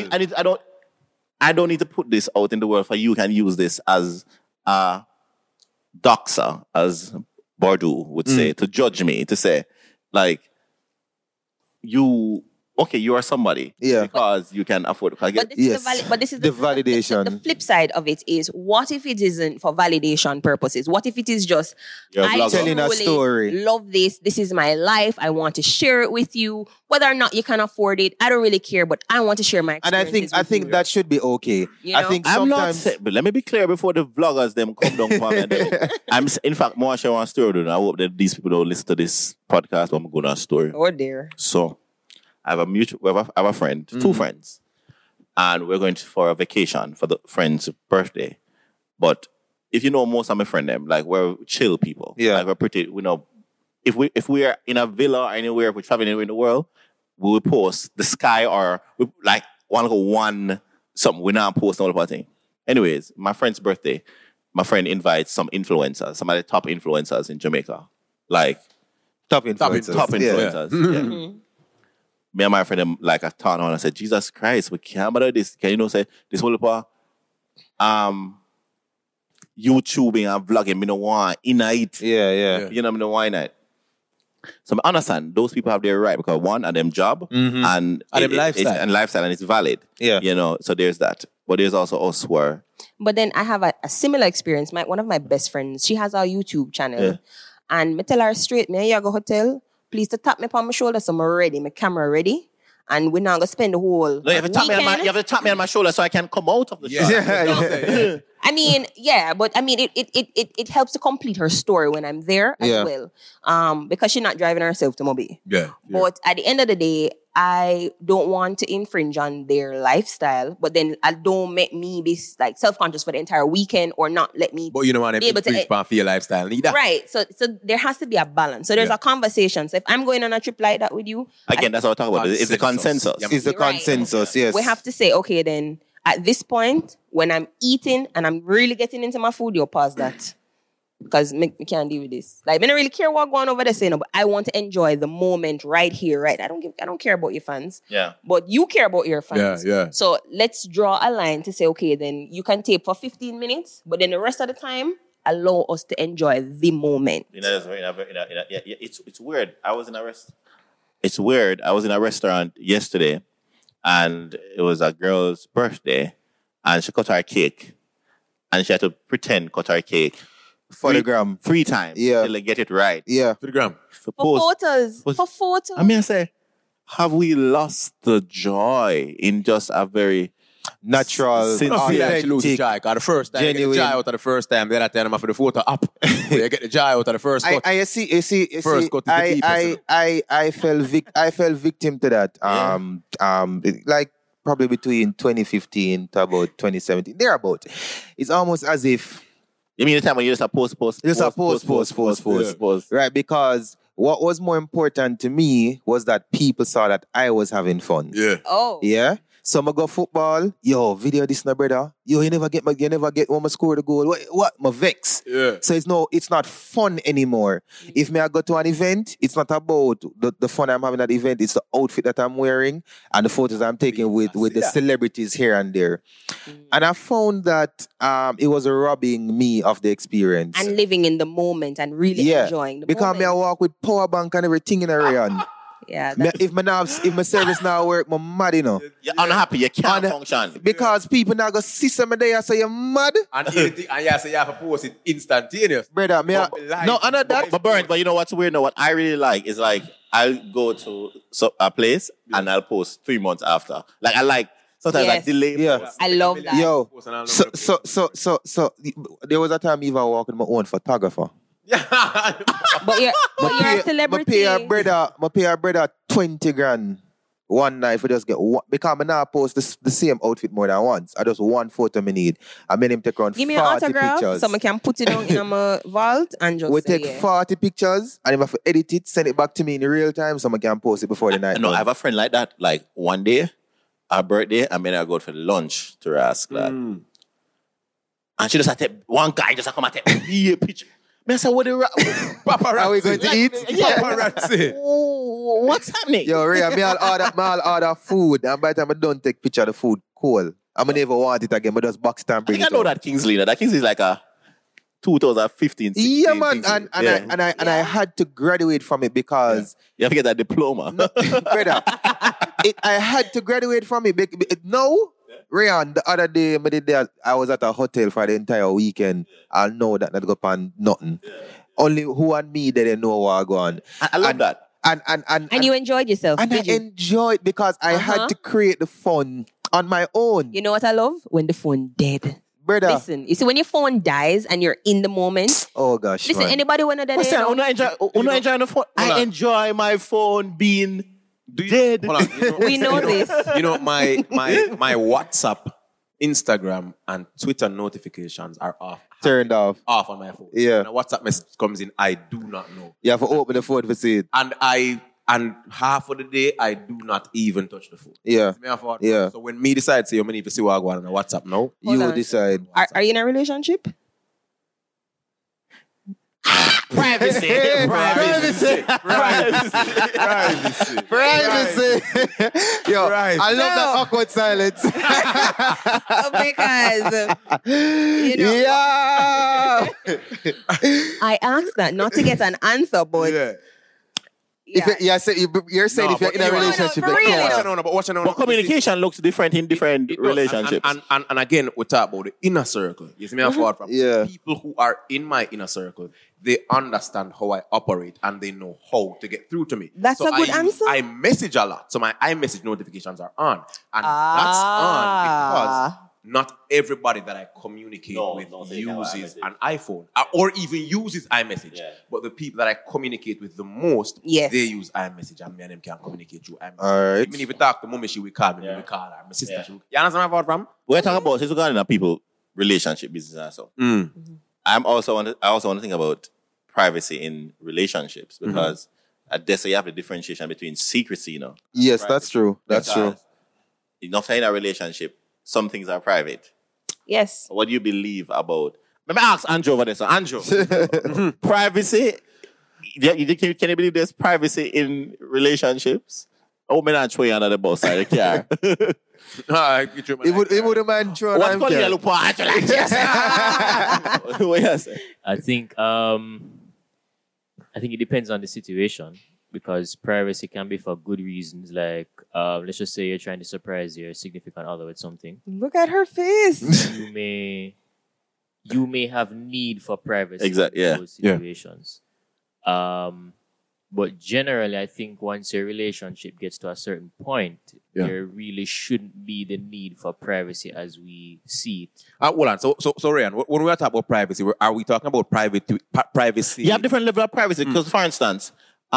I don't need to put this out in the world for you can use this as a doxer, as Bordeaux would say, to judge me, to say, like, you are somebody. Yeah. Because you can afford. But this Yes. is The validation. The flip side of it is, what if it isn't for validation purposes? What if it is just, You're a I vlogger. Telling a truly story. love this. This is my life. I want to share it with you. Whether or not you can afford it, I don't really care. But I want to share my And I experiences. think with you. that should be okay. You I know? think I'm not sometimes saying, but let me be clear before the vloggers them come down for me. In fact, more share one story. I hope that these people don't listen to this podcast. But I'm going to a story. Oh dear. So, I have a friend, two friends, and we're going for a vacation for the friend's birthday. But if you know most of my friends, them like we're chill people. Yeah. Like we're pretty. We know if we are in a villa or anywhere, if we're traveling anywhere in the world, we will post the sky or we like one something. We not post all the thing. Anyways, my friend's birthday. My friend invites some influencers, some of the top influencers in Jamaica, like top influencers. top Yeah. influencers. Yeah. Me and my friend them like I turned on and said, Jesus Christ, we can't do this. Can you say this whole YouTubing and vlogging, me no want in it. Yeah. You know, me no want in it. So I understand those people have their right because one, and them job and them lifestyle. and it's valid. Yeah. You know, so there's that. But there's also us where But then I have a similar experience. One of my best friends, she has our YouTube channel. Yeah. And me tell her straight, me go hotel, please to tap me upon my shoulder so I'm ready, my camera ready. And we're not going to spend the whole no, you have to tap me on my shoulder so I can come out of the shot. Yeah. I mean, yeah, but I mean, it helps to complete her story when I'm there as Yeah. well. Because she's not driving herself to Mobi. Yeah. But at the end of the day, I don't want to infringe on their lifestyle, but then I don't make me be like self-conscious for the entire weekend or not let me. But you don't want Be able to to- preach for your lifestyle neither. Right. So there has to be a balance. So there's Yeah. a conversation. So if I'm going on a trip like that with you, Again, that's what I talk about. It's the consensus. Yeah. Is the Right. consensus, yes. we have to say, okay, then at this point, when I'm eating and I'm really getting into my food, you'll pause that. Because me can't deal with this. Like, I don't really care what going over there saying, but I want to enjoy the moment right here, right? I don't care about your fans. Yeah. But you care about your fans. Yeah. So let's draw a line to say, okay, then you can tape for 15 minutes, but then the rest of the time, allow us to enjoy the moment. You know, it's weird. It's weird. I was in a restaurant yesterday, and it was a girl's birthday, and she cut her cake, and she had to pretend cut her cake For the gram. 3 times Yeah. till they get it right. Yeah. For the gram. For photos. Was- For photos. I mean, I say, have we lost the joy in just a very Natural. Sin- I feel like she lose the authentic. joy. Because the first time you get the Genuine. joy out of the first time, the other time I'm for the photo up. You get the joy out of the first cut. I see. First cut is the deepest, I fell victim to that. Like probably between 2015 to about 2017, thereabout. It's almost as if You mean the time when you just a post? Just a post. Right, because what was more important to me was that people saw that I was having fun. Yeah. Oh. Yeah. So I go football. Yo, video this now, brother. Yo, you never get when I score the goal. What? My vex. Yeah. So it's not fun anymore. If I go to an event, it's not about the fun I'm having at the event. It's the outfit that I'm wearing and the photos I'm taking with the celebrities here and there. And I found that it was robbing me of the experience. And living in the moment and really enjoying the because moment. I walk with power bank and everything in a rayon. Yeah. If my service now work, I'm mad, you know. You're unhappy. You can't function. Because people now go see somebody there, so you're mad. And you say you have to post it instantaneous. Brother, no, I know that. But you know what's weird now? What I really like is like, I'll go to a place and I'll post 3 months after. Like, I like, sometimes I delay. Yeah. I love that. Yo, so there was a time even walking my own photographer. But you're a celebrity. I pay a brother 20 grand one night for just get one, because I now post the same outfit more than once. I just one photo I need. I made him take around 40 Give me an autograph pictures. so I can put it down in my vault and just we take 40 pictures and if I have to edit it, send it back to me in real time so I can post it before the night. No, I have a friend like that. Like one day, our birthday, and then I go for lunch to Rask. And she just had to, one guy just come and take a picture. I said, what paparazzi. Are we going to eat? Yeah. Paparazzi. What's happening? Yo, Ray, I'll order food, and by the time I don't take picture of the food, cool. I'm gonna never want it again, but just box stamp bring I it know up. that Kingsley. That Kingsley is like a 2015, 16. Yeah, man, Kingsley. and I had to graduate from it because you have to get that diploma. brother, I had to graduate from it. No. Rayan, the other day, I was at a hotel for the entire weekend. I know that not go on nothing. Yeah. Only who and me didn't know what go on. I love that. And you enjoyed yourself. And did I you? enjoyed because I had to create the fun on my own. You know what I love? When the phone dead. Brother. Listen, you see when your phone dies and you're in the moment. Oh gosh. Listen, man. anybody wanna that? Enjoy the phone. I enjoy my phone being dead. Hold on, We know this. You know, my WhatsApp, Instagram, and Twitter notifications are off. Turned off. Off on my phone. Yeah. When a WhatsApp message comes in, I do not know. You have to open the phone to see it. And half of the day, I do not even touch the phone. Yeah. Yeah. So when me decide, say, you need to see what I go on WhatsApp now. Hold you on. decide. Are you in a relationship? Privacy. Yo, Privacy. I love that awkward silence. Because you know, Yeah. I asked that not to get an answer, but You're saying if you're in a relationship, for real. But communication looks different in different It does. relationships. And again, we talk about the inner circle. You see me forward from people who are in my inner circle. They understand how I operate and they know how to get through to me. That's a good answer. I message a lot, so my iMessage notifications are on, and that's on because not everybody that I communicate with uses an iPhone or even uses iMessage. Yeah. But the people that I communicate with the most, they use iMessage, and me and them can communicate through iMessage. All right. Even if we talk to mommy, she will call me. We call her. My sister, she will. You understand my fault from? We're talking about this regarding people relationship business and so. I also want to think about privacy in relationships because at this you have the differentiation between secrecy, you know. Yes, that's true. That's true. Enough in a relationship, some things are private. yes. What do you believe about? Let me ask Andrew over there. So Andrew, privacy. Can you believe there's privacy in relationships? Oh, me not throwing under the bus side of the car. It would have man thrown What's on calling you car. look for Andrew like this? What you say? I think it depends on the situation because privacy can be for good reasons. Like, let's just say you're trying to surprise your significant other with something. Look at her face. You may have need for privacy Exactly, in those situations. But generally, I think once your relationship gets to a certain point, there really shouldn't be the need for privacy as we see it. Hold on. So Ryan, when we are talking about privacy, are we talking about privacy? You have different level of privacy because, for instance,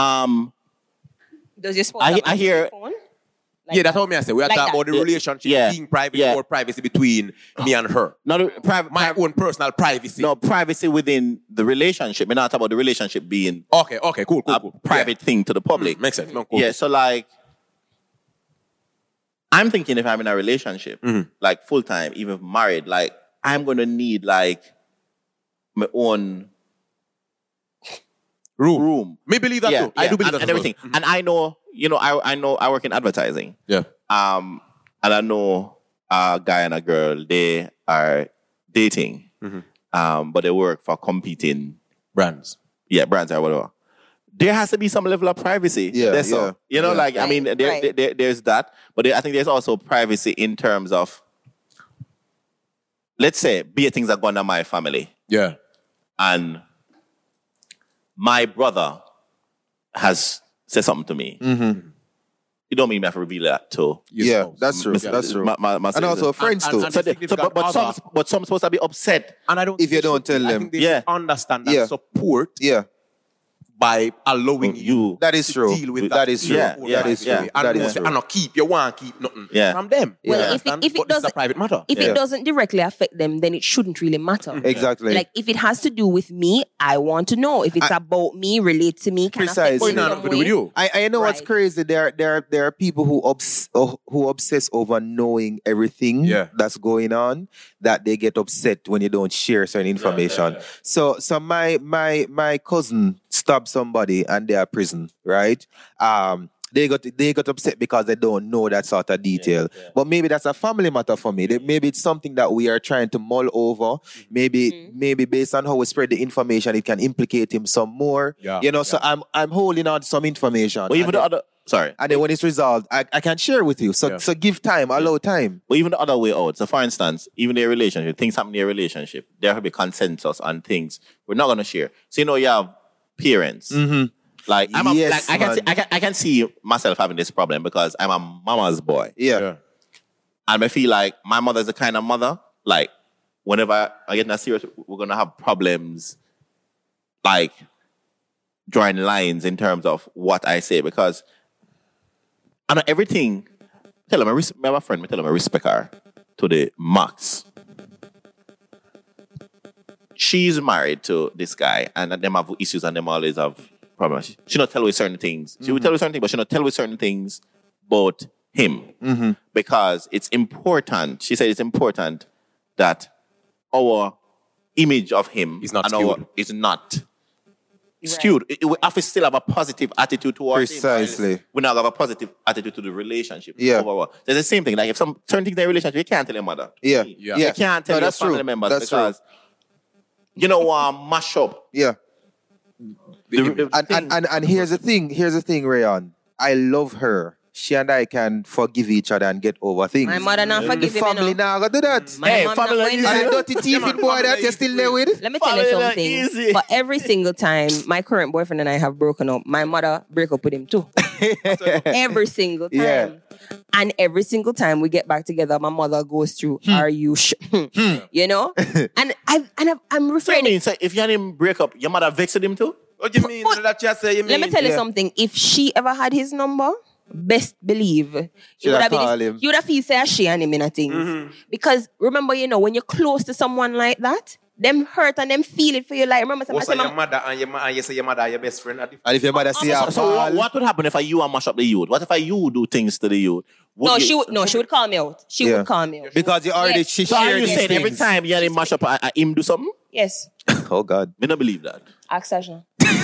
Does your spouse I hear. phone? Yeah, that's what I say. We are Like talking that. about the relationship being private or privacy between me and her. Not My own personal privacy. No, privacy within the relationship. We're not talking about the relationship being Okay, cool. a private thing to the public. Makes sense. No, cool. Yeah, so like, I'm thinking if I'm in a relationship, like full time, even married, like I'm gonna need like my own room. Me believe that too. I do believe that and everything. And I know, I work in advertising. Yeah. And I know a guy and a girl, they are dating, but they work for competing brands. Yeah, brands or whatever. There has to be some level of privacy. There's that. But I think there's also privacy in terms of, let's say, things are going on in my family. Yeah. And my brother has said something to me. You don't mean me have to reveal that to. That's true. That's true. And also friends too. But some supposed to be upset. And I don't if you don't tell them. I think they understand that support. Yeah. By allowing you that is to true. deal with that is true. That is true. That is true. And not you want to keep nothing from them. Well, if it doesn't, a private matter. If it doesn't directly affect them, then it shouldn't really matter. Exactly. Like if it has to do with me, I want to know. If it's about me, relate to me, can precisely. affect me in some way. I know what's crazy. There are people who obsess over knowing everything that's going on, that they get upset when you don't share certain information. So my cousin stabbed somebody and they are prison, right? They got upset because they don't know that sort of detail. But maybe that's a family matter for me. Maybe it's something that we are trying to mull over. Maybe based on how we spread the information, it can implicate him some more. So I'm holding on to some information. Well, even the other. Sorry. And then when it's resolved, I can share with you. So give time, allow time. Well, even the other way out. So for instance, even in a relationship, things happen in a relationship, there will be consensus on things we're not going to share. So you have parents. Like I can see myself having this problem because I'm a mama's boy. Yeah. And I feel like my mother's the kind of mother, like whenever I get in a serious, we're going to have problems like drawing lines in terms of what I say, because I know everything. Tell him I have a friend. I tell him I respect her to the max. She's married to this guy, and them have issues, and them always have problems. She not tell you certain things. She will tell you certain things, but she not tell you certain things about him because it's important. She said it's important that our image of him is not skewed. We have to still have a positive attitude towards Precisely. him. We now have a positive attitude to the relationship. Yeah. Overall. There's the same thing. Like if some certain things in a relationship, you can't tell your mother. Yeah. You can't tell your family members because mash up. Yeah. And here's the thing, Rayon. I love her. She and I can forgive each other and get over things. My mother not forgive the family now gonna do that. family And the dirty teeth boy that you're still there with. Let me tell you something. Easy. But every single time my current boyfriend and I have broken up, my mother break up with him too. Every single time. Yeah. And every single time we get back together, my mother goes through, are you you know? And I'm refraining. So if you and him break up, your mother vexed him too? What do you mean? That you say? Let me tell you something. If she ever had his number, best believe you would have feel say she and him in a things. Because remember, when you're close to someone like that, them hurt and them feel it for you. Like remember, also your mother and you say your mother are your best friend. And if your mother see her so what would happen if you mash up the youth? What if you do things to the youth? She would call me out. She would call me out. Because you already she so shared you these said things. every time you and him mash up, him do something? Yes. Oh God. Me don't believe that. Ask Sajna.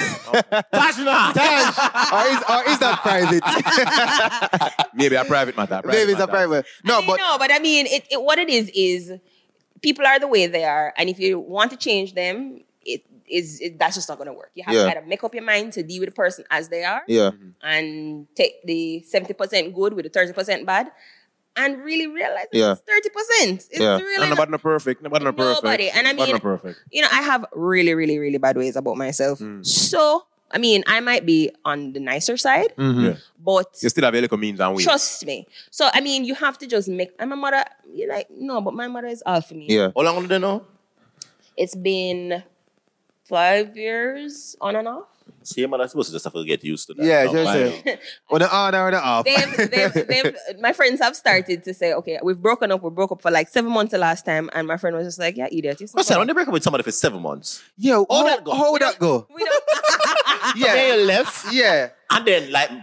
Or is that private? Maybe a private matter. Maybe it's a private. No, but I mean, what it is people are the way they are, and if you want to change them, that's just not going to work. You have to either make up your mind to deal with the person as they are, and take the 70% good with the 30% bad, and really realize it's 30%. It's really nobody not perfect. Nobody. And I mean, I have really, really, really bad ways about myself. So, I mean, I might be on the nicer side, but you still have a little means and ways. Trust me. So, I mean, you have to just make. And my mother, you're like, no, but my mother is all for me. Yeah. How long do they know? It's been 5 years on and off. See, your mother's supposed to just have to get used to that. Yeah, just say. On the on or the off. My friends have started to say, okay, we broke up for like 7 months the last time, and my friend was just like, yeah, idiot. When they break up with somebody for 7 months. Yeah, how would that go? We don't. Yeah. They left. Yeah. And then, like,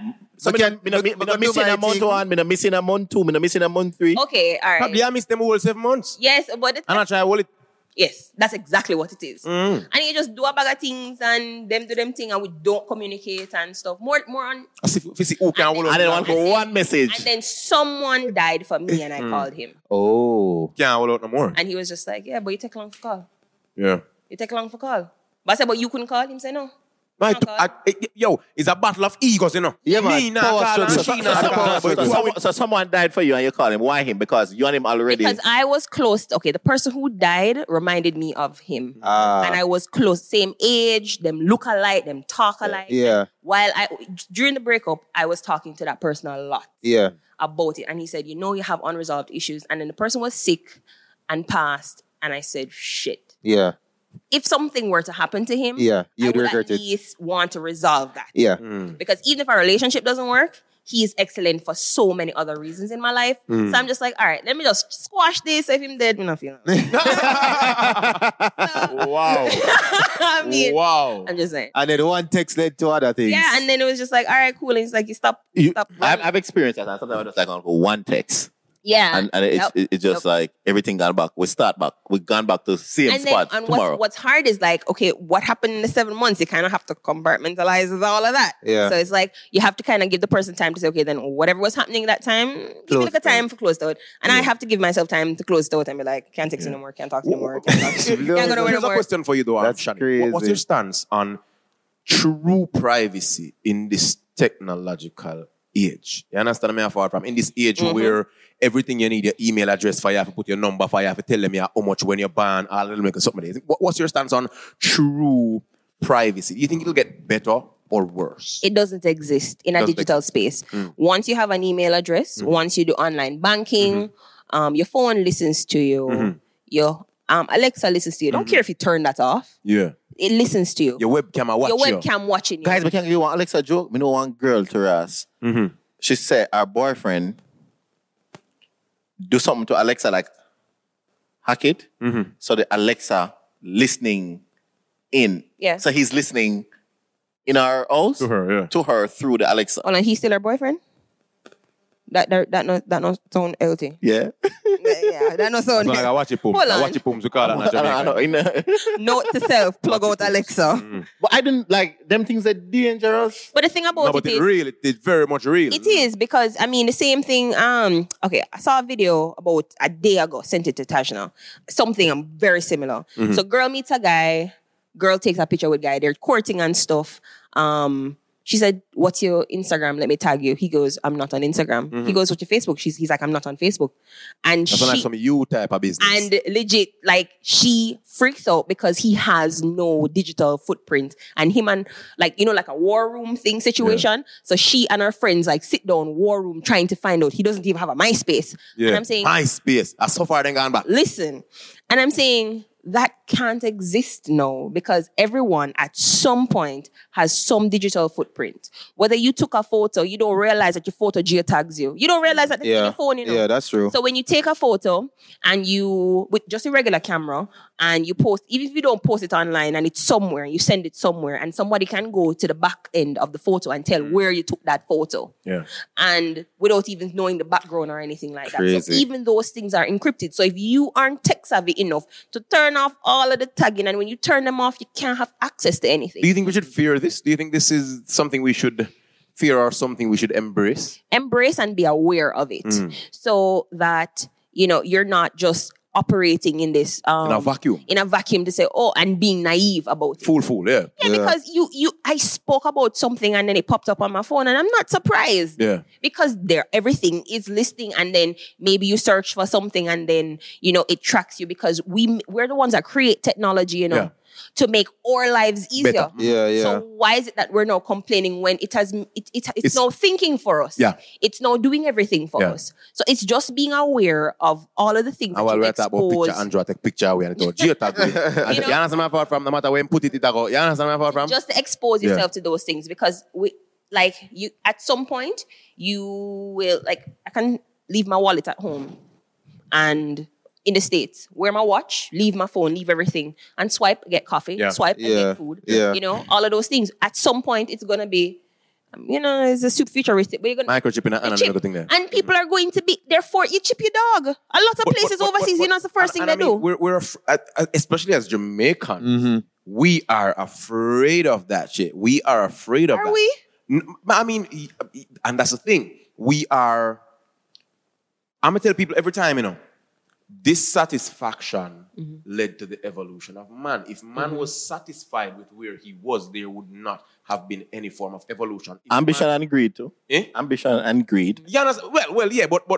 So me not missing a month 1, me not missing a month 2, me not missing a month 3. Okay, all right. Probably I missed them whole 7 months. Yes, but And I try to hold it. yes, that's exactly what it is. And you just do a bag of things and them do them thing and we don't communicate and stuff. More on. As if you see who can hold I on. didn't want for one message. And then someone died for me and I called him. Oh. Can't hold out no more. And he was just like, yeah, but you take long for call. Yeah. You take long for call. But I said, but you couldn't call him? Say no. Right, Can't call. yo, it's a battle of egos, you know. Yeah, man. Me not Power call and struggle. she not call. But So someone died for you and you call him. Why him? Because you and him already. Because I was close. Okay, the person who died reminded me of him. And I was close. Same age, them look alike, them talk alike. Yeah. While during the breakup, I was talking to that person a lot. Yeah. About it. And he said, you know, you have unresolved issues. And then the person was sick and passed. And I said, shit. Yeah. If something were to happen to him, Yeah, I you'd would regret at it. least want to resolve that. Yeah. Because even if our relationship doesn't work, he is excellent for so many other reasons in my life. So I'm just like, all right, let me just squash this. If him dead, me not feel it. wow. I mean, Wow. I'm just saying. And then one text led to other things. Yeah, and then it was just like, all right, cool. And he's like, you stop. I've experienced that. And sometimes I just like on for one text. Yeah. And it's just like everything gone back. We start back. We've gone back to the same and spot then, and tomorrow. what's hard is like, okay, what happened in the 7 months? You kind of have to compartmentalize all of that. Yeah. So it's like, you have to kind of give the person time to say, okay, then whatever was happening that time, give me like a time for close out. And I have to give myself time to close out and be like, can't text anymore, can't talk anymore, can't go nowhere Here's a anymore. question for you though, That's Shani. crazy. What's your stance on true privacy in this technological age? You understand me far from? In this age where everything you need, your email address for, you have to put your number for, you have to tell them how much when you're born, all of them make something. What's your stance on true privacy? Do you think it'll get better or worse? It doesn't exist in a Doesn't digital space. Once you have an email address, once you do online banking, your phone listens to you, your Alexa listens to you. Don't care if you turn that off. Yeah. It listens to you. Your webcam watch Your you. webcam watching you. Guys, we can give you one Alexa joke. We know one girl to us. She said our boyfriend do something to Alexa, like hack it. So the Alexa listening in. Yeah. So he's listening in our house To her, yeah. to her through the Alexa. Hold on, he's still her boyfriend? That no sound LT. Yeah. Yeah, that no sound. So like I watch it, Pums. Hold I on. watch it, Pums. We call that in I know. Jamaica. Note to self, plug out Alexa. But I didn't like them things that dangerous. But the thing about No, but it it's is, real. It's very much real. it is because I mean the same thing. Okay, I saw a video about a day ago. Sent it to Tajna. Something very similar. So girl meets a guy. Girl takes a picture with guy. They're courting and stuff. She said, "What's your Instagram? Let me tag you." He goes, "I'm not on Instagram." He goes, "What's your Facebook?" He's like, "I'm not on Facebook." And That's like some you type of business. and legit, like she freaks out because he has no digital footprint, and him and like like a war room thing situation. So she and her friends like sit down war room trying to find out. He doesn't even have a MySpace, and I'm saying, MySpace. I so far then gone back. listen, and I'm saying that can't exist now because everyone at some point has some digital footprint. Whether you took a photo, you don't realize that your photo geotags you. You don't realize that it's in your phone, Yeah, that's true. So when you take a photo and you, with just a regular camera, and you post, even if you don't post it online and it's somewhere, you send it somewhere, and somebody can go to the back end of the photo and tell where you took that photo. Yeah. And without even knowing the background or anything like that. So Crazy. even those things are encrypted. So if you aren't tech savvy enough to turn off all of the tagging, and when you turn them off, you can't have access to anything. Do you think we should fear this? Do you think this is something we should fear or something we should embrace? Embrace and be aware of it so that you're not just operating in this In a vacuum. to say and being naive about it. Fool, yeah. Yeah, because I spoke about something and then it popped up on my phone and I'm not surprised. Yeah. Because everything is listing, and then maybe you search for something and then it tracks you, because we're the ones that create technology, to make our lives easier. Better. Yeah. So why is it that we're now complaining when it's now thinking for us? Yeah. It's now doing everything for Yeah. us. So it's just being aware of all of the things that While you we're talking about expose. picture, Andrew take picture away and it go geotag with it. And you understand my far from? No matter where you put it, it go. You understand my far from? Just to expose yourself to those things, because you at some point you will, like, I can leave my wallet at home and in the States, wear my watch, leave my phone, leave everything, and swipe, get coffee, Yeah. swipe, and Yeah. get food. Yeah. All of those things. At some point, it's gonna be it's a super futuristic, but you're going to Microchip in and chip. another thing there. And people are going to be, therefore, you chip your dog. A lot of places overseas, it's the first thing they do. We're especially as Jamaicans, we are afraid of that shit. We are afraid of that. Are we? I mean, and that's the thing. We are, I'm going to tell people every time, dissatisfaction led to the evolution of man. If man was satisfied with where he was, there would not have been any form of evolution. If Ambition and greed too. Ambition and greed. Yeah, well, yeah, but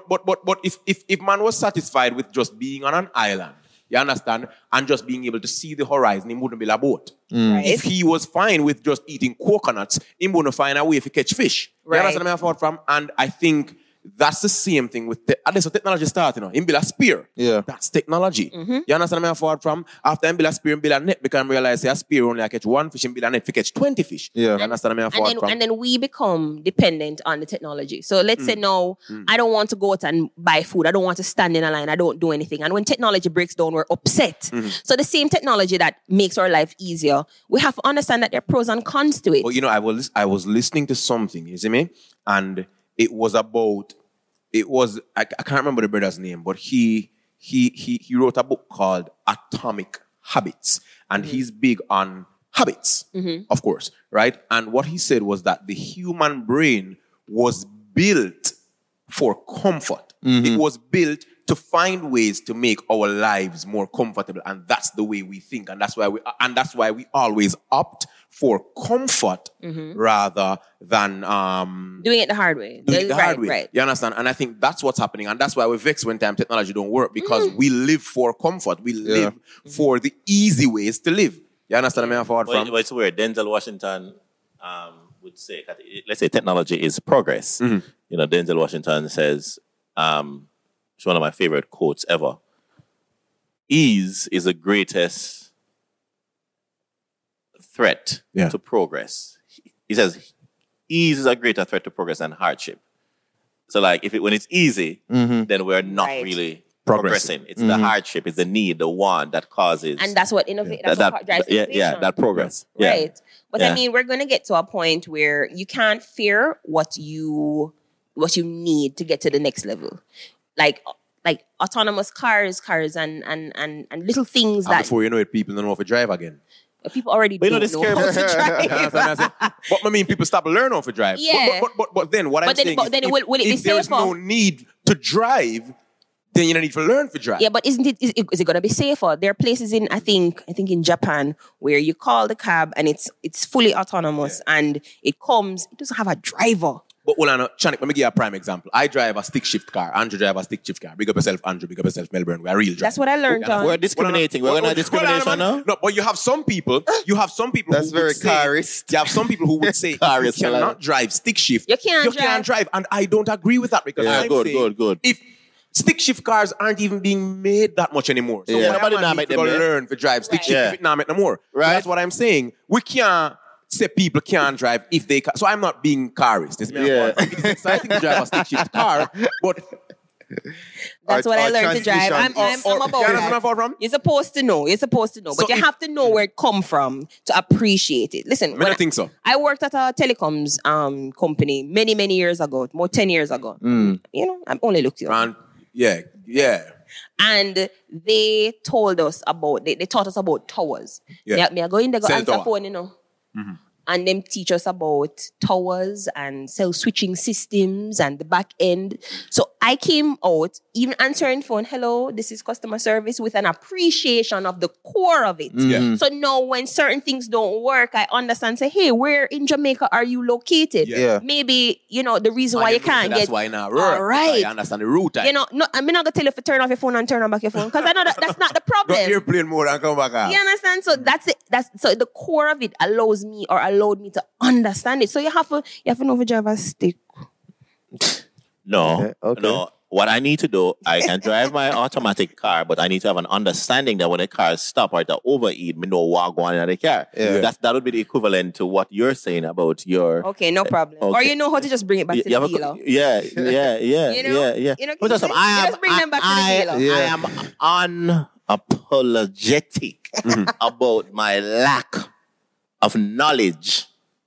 if man was satisfied with just being on an island, you understand, and just being able to see the horizon, he wouldn't build a boat. Right. If he was fine with just eating coconuts, he wouldn't find a way to catch fish. Right. You understand where I thought from? And I think that's the same thing with that's what technology started. Him build a spear. Yeah. That's technology. You understand where I thought from? After him build a spear and build a net, because I realize a spear only catch one fish and build a net to catch 20 fish. Yeah. You understand where I thought from? And then we become dependent on the technology. So let's say no, I don't want to go out and buy food. I don't want to stand in a line. I don't do anything. And when technology breaks down, we're upset. So the same technology that makes our life easier, we have to understand that there are pros and cons to it. But I was listening to something, you see me? And it was about, I can't remember the brother's name, but he wrote a book called Atomic Habits. And he's big on habits, of course, right? And what he said was that the human brain was built for comfort. It was built to find ways to make our lives more comfortable. And that's the way we think. And that's why we always opt for comfort rather than doing it the hard way. Right. You understand? And I think that's what's happening. And that's why we vex when time technology don't work, because we live for comfort. We live for the easy ways to live. You understand where I'm forward from? But it's where Denzel Washington would say, let's say technology is progress. Denzel Washington says, it's one of my favorite quotes ever. Ease is the greatest threat to progress. He says, ease is a greater threat to progress than hardship. So like, when it's easy, then we're not really progressing. It's the hardship, it's the need, the want that causes. And that's what drives innovation. That progress. Right. But I mean, we're going to get to a point where you can't fear what you need to get to the next level. Like autonomous cars and little things that before you know it, people don't know how to drive again. People already don't know how to drive. But I mean, people stop learning how to drive. Yeah. But then what I'm saying is, will it be if there's safer? no need to drive, then you don't need to learn to drive. Yeah, but is it going to be safer? There are places in I think in Japan where you call the cab and it's fully autonomous and it doesn't have a driver. But hold on, Chanik, let me give you a prime example. I drive a stick shift car. Andrew drive a stick shift car. Big up yourself, Andrew. Big up yourself, Melbourne. We're real drivers. That's what I learned, John. We're discriminating. We're not discrimination now. No, but you have some people. That's very carist. You have some people who would say you cannot drive stick shift. You can't drive, and I don't agree with that because I'm saying good. If stick shift cars aren't even being made that much anymore, so nobody why make to them learn to drive stick shift if it not make no more. Right. So that's what I'm saying. We can't say people can't drive if they can. So I'm not being carist. It is exciting to drive a stick shift car, but that's what I learned to drive. I'm about that. You're supposed to know. But you have to know where it come from to appreciate it. Listen, I think so. I worked at a telecoms company many, many years ago, more 10 years ago. I'm only looking. Yeah. And they told us they taught us about towers. Yeah. Me I go in there, go Cell answer tower. phone, And them teach us about towers and cell switching systems and the back end. So I came out, even answering phone, hello, this is customer service, with an appreciation of the core of it. Yeah. So now when certain things don't work, I understand, say, hey, where in Jamaica are you located? Yeah. Maybe, the reason why you can't that's get... why now work. All right. I understand the route. I'm not going to tell you to turn off your phone and turn on back your phone, because I know that's not the problem. Go airplane mode and come back out. You understand? So that's it. So the core of it allowed me to understand it. So you have to know how to drive a stick. No. Okay. No. What I need to do, I can drive my automatic car, but I need to have an understanding that when a car stop or to overheat, me know what going on in the car. Yeah. That would be the equivalent to what you're saying about your... Okay, no problem. Okay. Or you know how to just bring it back to the dealer. Yeah. Just bring them back to the dealer. I am unapologetic about my lack of knowledge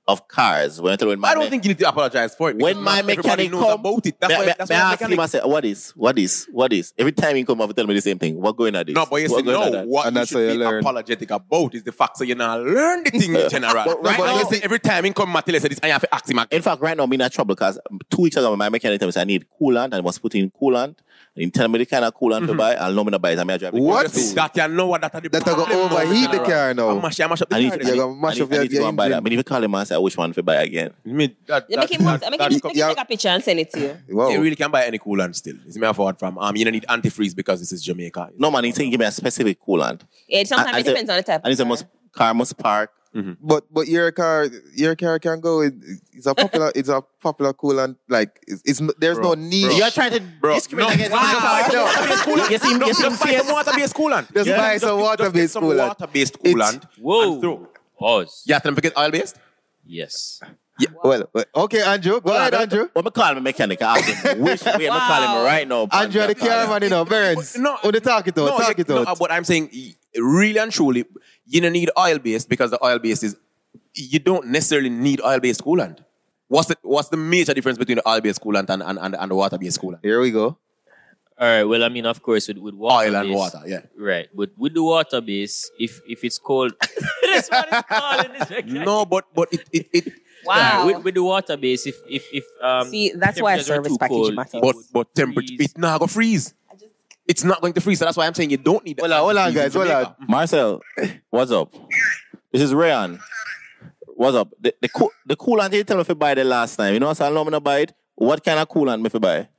of cars. When I don't think you need to apologize for it. When my mechanic knows come, about it. That's why I ask him, I say, what is? Every time he come over, tell me the same thing. What going on this? No, but you see, what And you that's how should you be learn. apologetic about is the fact that you not learn the thing in general. Right but now, you see- every time he come and tell us this, I have to ask him again. In fact, right now I'm in trouble because 2 weeks ago my mechanic told me I need coolant and I must put in coolant. And he tell me the kind of coolant to buy. I'll know me to buy it. I may drive the What? car too. That you know what that are the That I go problem overheat the in car general. now. I mash up the I need car. to, You're gonna mash up I your need to go and buy that. engine. I need to call him and say which one to buy again. Make Make him take a picture and send it to you. Wow. You really can't buy any coolant still. It's me forward from you don't need antifreeze because this is Jamaica. No man, he said give me a specific coolant. Sometimes And it depends on the type. And he said car must park. But your car can go. It's a popular coolant. Like there's no need. You're trying to discriminate against You see Just buy some water-based coolant. Just buy some water-based some coolant. water-based coolant. Whoa. And throw. Pause. Yeah, then forget oil-based. Yes. Well, okay, Andrew. Go ahead, Andrew. When I call him a mechanic, I ask him which way I call him right now. Andrew, the cameraman, Burns. No, Oh, the talk it out. Talk it out. But I'm saying, really and truly, you don't need oil-based because the oil-based is, you don't necessarily need oil-based coolant. What's the major difference between the oil-based coolant and the water-based coolant? Here we go. All right. Well, I mean, of course, with water Oil and base, water, yeah. Right. But with the water base, if it's cold, that's what it's called. In this No, but it Wow. With the water base, if See, that's why temperatures are service too package cold, matters. but temperature, freeze. it's not going to freeze. It's not going to freeze. So that's why I'm saying you don't need Hold on, guys. Hold on. Marcel, what's up? This is Rayan. What's up? The coolant you tell me if you buy the last time. You know, so I know buy it. What kind of coolant me if you buy?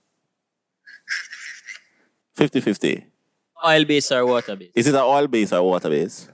50-50. oil base or water base. Is it an oil base or water base?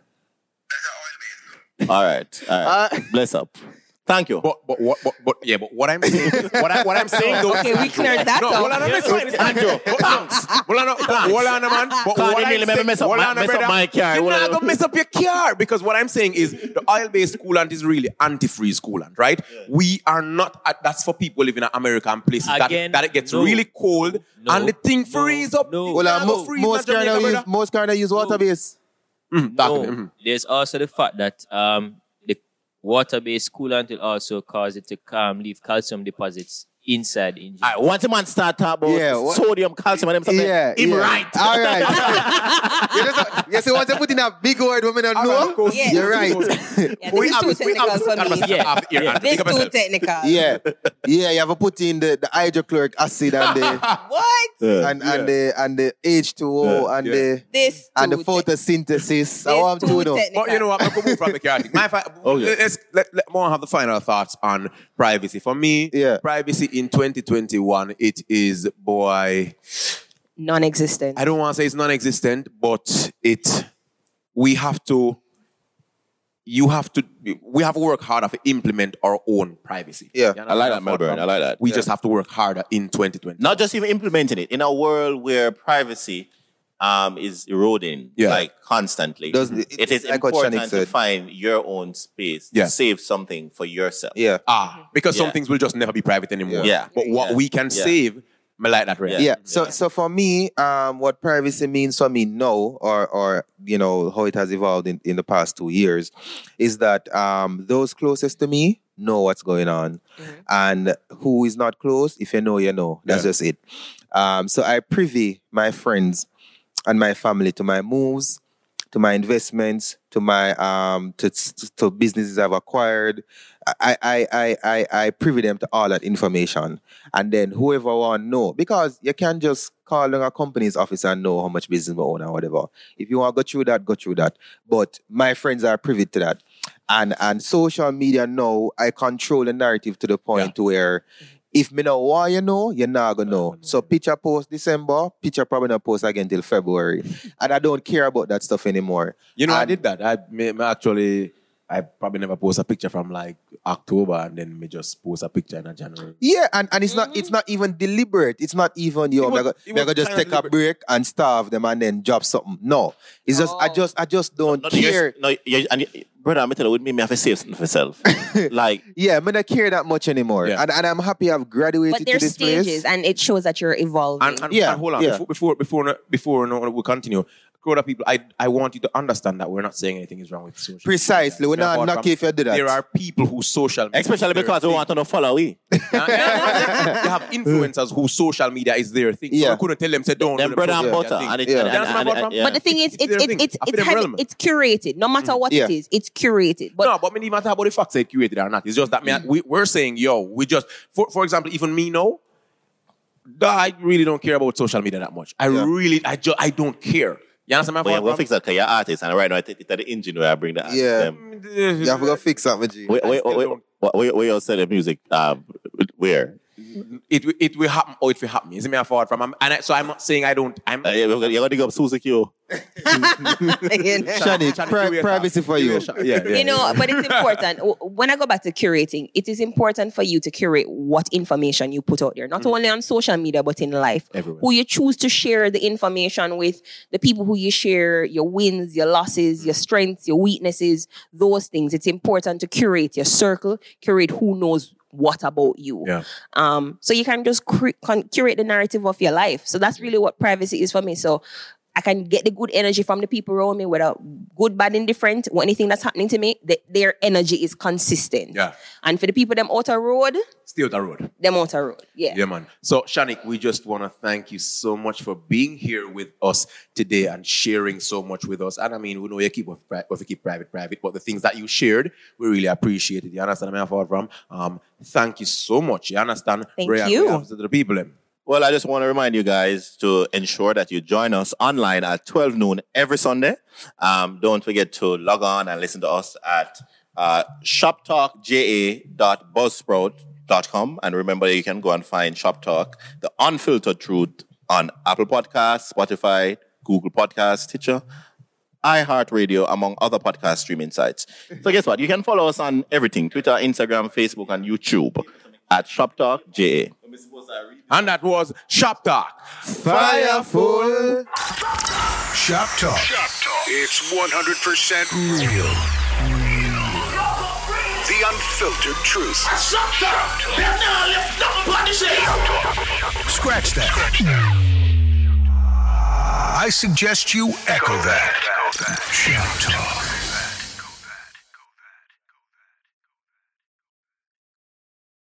All right. Bless up. Thank you. But what I'm saying, what I'm saying though. Okay, we cleared that No, up. hold on, it's fine, it's fine. Hold on, man. But Cardi what I'm Millie, saying, mess up hold my- on, mess up brother. my car. You're What not I- gonna mess up your car because what I'm saying is the oil-based coolant is really antifreeze coolant, right? We are not. That's for people living in America and places Again, that it gets no. really cold No. and the thing No. freeze up. No. Well, Nah, go freeze most in Jamaica, brother. car use water base. No. There's also the fact that the water-based coolant will also cause it to leave calcium deposits inside the engine. I want the man start talking about Yeah, what- sodium, calcium, and them something. Yeah, Him yeah. right. All right. You see, once you put in a big word, women don't know. Yeah. You're right. Yeah, this is too technical for me. This is too technical. Yeah, you have to put in the hydrochloric acid and the What? and the H2O and the This and the too photosynthesis. I want to know. technical. But you know what? I'm going to move from the chaotic. Let more have the final thoughts on privacy. For me, Yeah. privacy in 2021, it is, boy, Non-existent. I don't want to say it's non-existent, but we have to work harder to implement our own privacy. Yeah. You I like that, understand? Melbourne. I like that. We just have to work harder in 2020. Not just even implementing it. In a world where privacy is eroding like constantly, it is like what important Shanik to said. find your own space Yeah. to save something for yourself. Yeah. Because some Yeah. things will just never be private anymore. Yeah. But what Yeah. we can Yeah. save, I like that, right? Yeah. So for me, what privacy means for me now, or you know how it has evolved in the past 2 years, is that those closest to me know what's going on, and who is not close, if you know, you know. That's just it. So I privy my friends and my family to my moves, to my investments, to my to businesses I've acquired. I privy them to all that information, and then whoever want to know, because you can't just call down a company's office and know how much business we own or whatever. If you want to go through that. But my friends are privy to that, and social media now, I control the narrative to the point where if me know what you know, you're not gonna know. So picture post December, picture probably not post again till February. And I don't care about that stuff anymore. You know, I did that. I probably never post a picture from like October and then me just post a picture in January. Yeah, and it's not even deliberate. It's not even It was I'm gonna just kind of take a break and starve them and then drop something. No. It's just I just don't care. Brother, I'm telling you, with me, I have to save something for myself. Like, Yeah, I don't care that much anymore. Yeah. And I'm happy I've graduated But to there's this stages, place. and it shows that you're evolving. And Yeah, hold on, yeah. before we continue, crowd of people, I want you to understand that we're not saying anything is wrong with social media. Precisely. We're not knocking if you do that. There are people whose social media... Especially because we want to follow we. They have influencers whose social media is their thing. So I couldn't tell them, say, don't them do bread them and social butter. media. But the thing is, it's curated. No matter what it is, it's curated. But no, but me even talk about the fact that it's curated or not. It's just that we're saying, we just... For example, even me now, I really don't care about social media that much. I don't care. You understand my point? We'll fix that because you're artist, and right now it's at the engine where I bring the you have to go fix that, G. Where you sell the music? Where? It will happen or it will happen. Is it me a forward from? So I'm not saying I don't. You're going to dig up Susie Q. Shani, privacy for you. But it's important. When I go back to curating, it is important for you to curate what information you put out there, not only on social media, but in life. Everywhere. Who you choose to share the information with, the people who you share your wins, your losses, your strengths, your weaknesses, those things. It's important to curate your circle, curate who knows what about you. Yeah. So you can just curate the narrative of your life. So that's really what privacy is for me. So I can get the good energy from the people around me, whether good, bad, indifferent, or anything that's happening to me, their energy is consistent. Yeah. And for the people them out the road, still the road. Them out the road. Yeah. Yeah, man. So, Shanik, we just want to thank you so much for being here with us today and sharing so much with us. And I mean, we know you keep private, but the things that you shared, we really appreciate it. You understand where I'm from? Thank you so much. You understand? Thank you. To the people. Well, I just want to remind you guys to ensure that you join us online at 12 noon every Sunday. Don't forget to log on and listen to us at shoptalkja.buzzsprout.com. And remember, you can go and find Shop Talk, the unfiltered truth, on Apple Podcasts, Spotify, Google Podcasts, Stitcher, iHeartRadio, among other podcast streaming sites. So guess what? You can follow us on everything, Twitter, Instagram, Facebook, and YouTube at Shop Talk JA. And that was Shop Talk. Fireful. Shop Talk. It's 100% real. The unfiltered truth. Scratch that. I suggest you echo that. Shop Talk.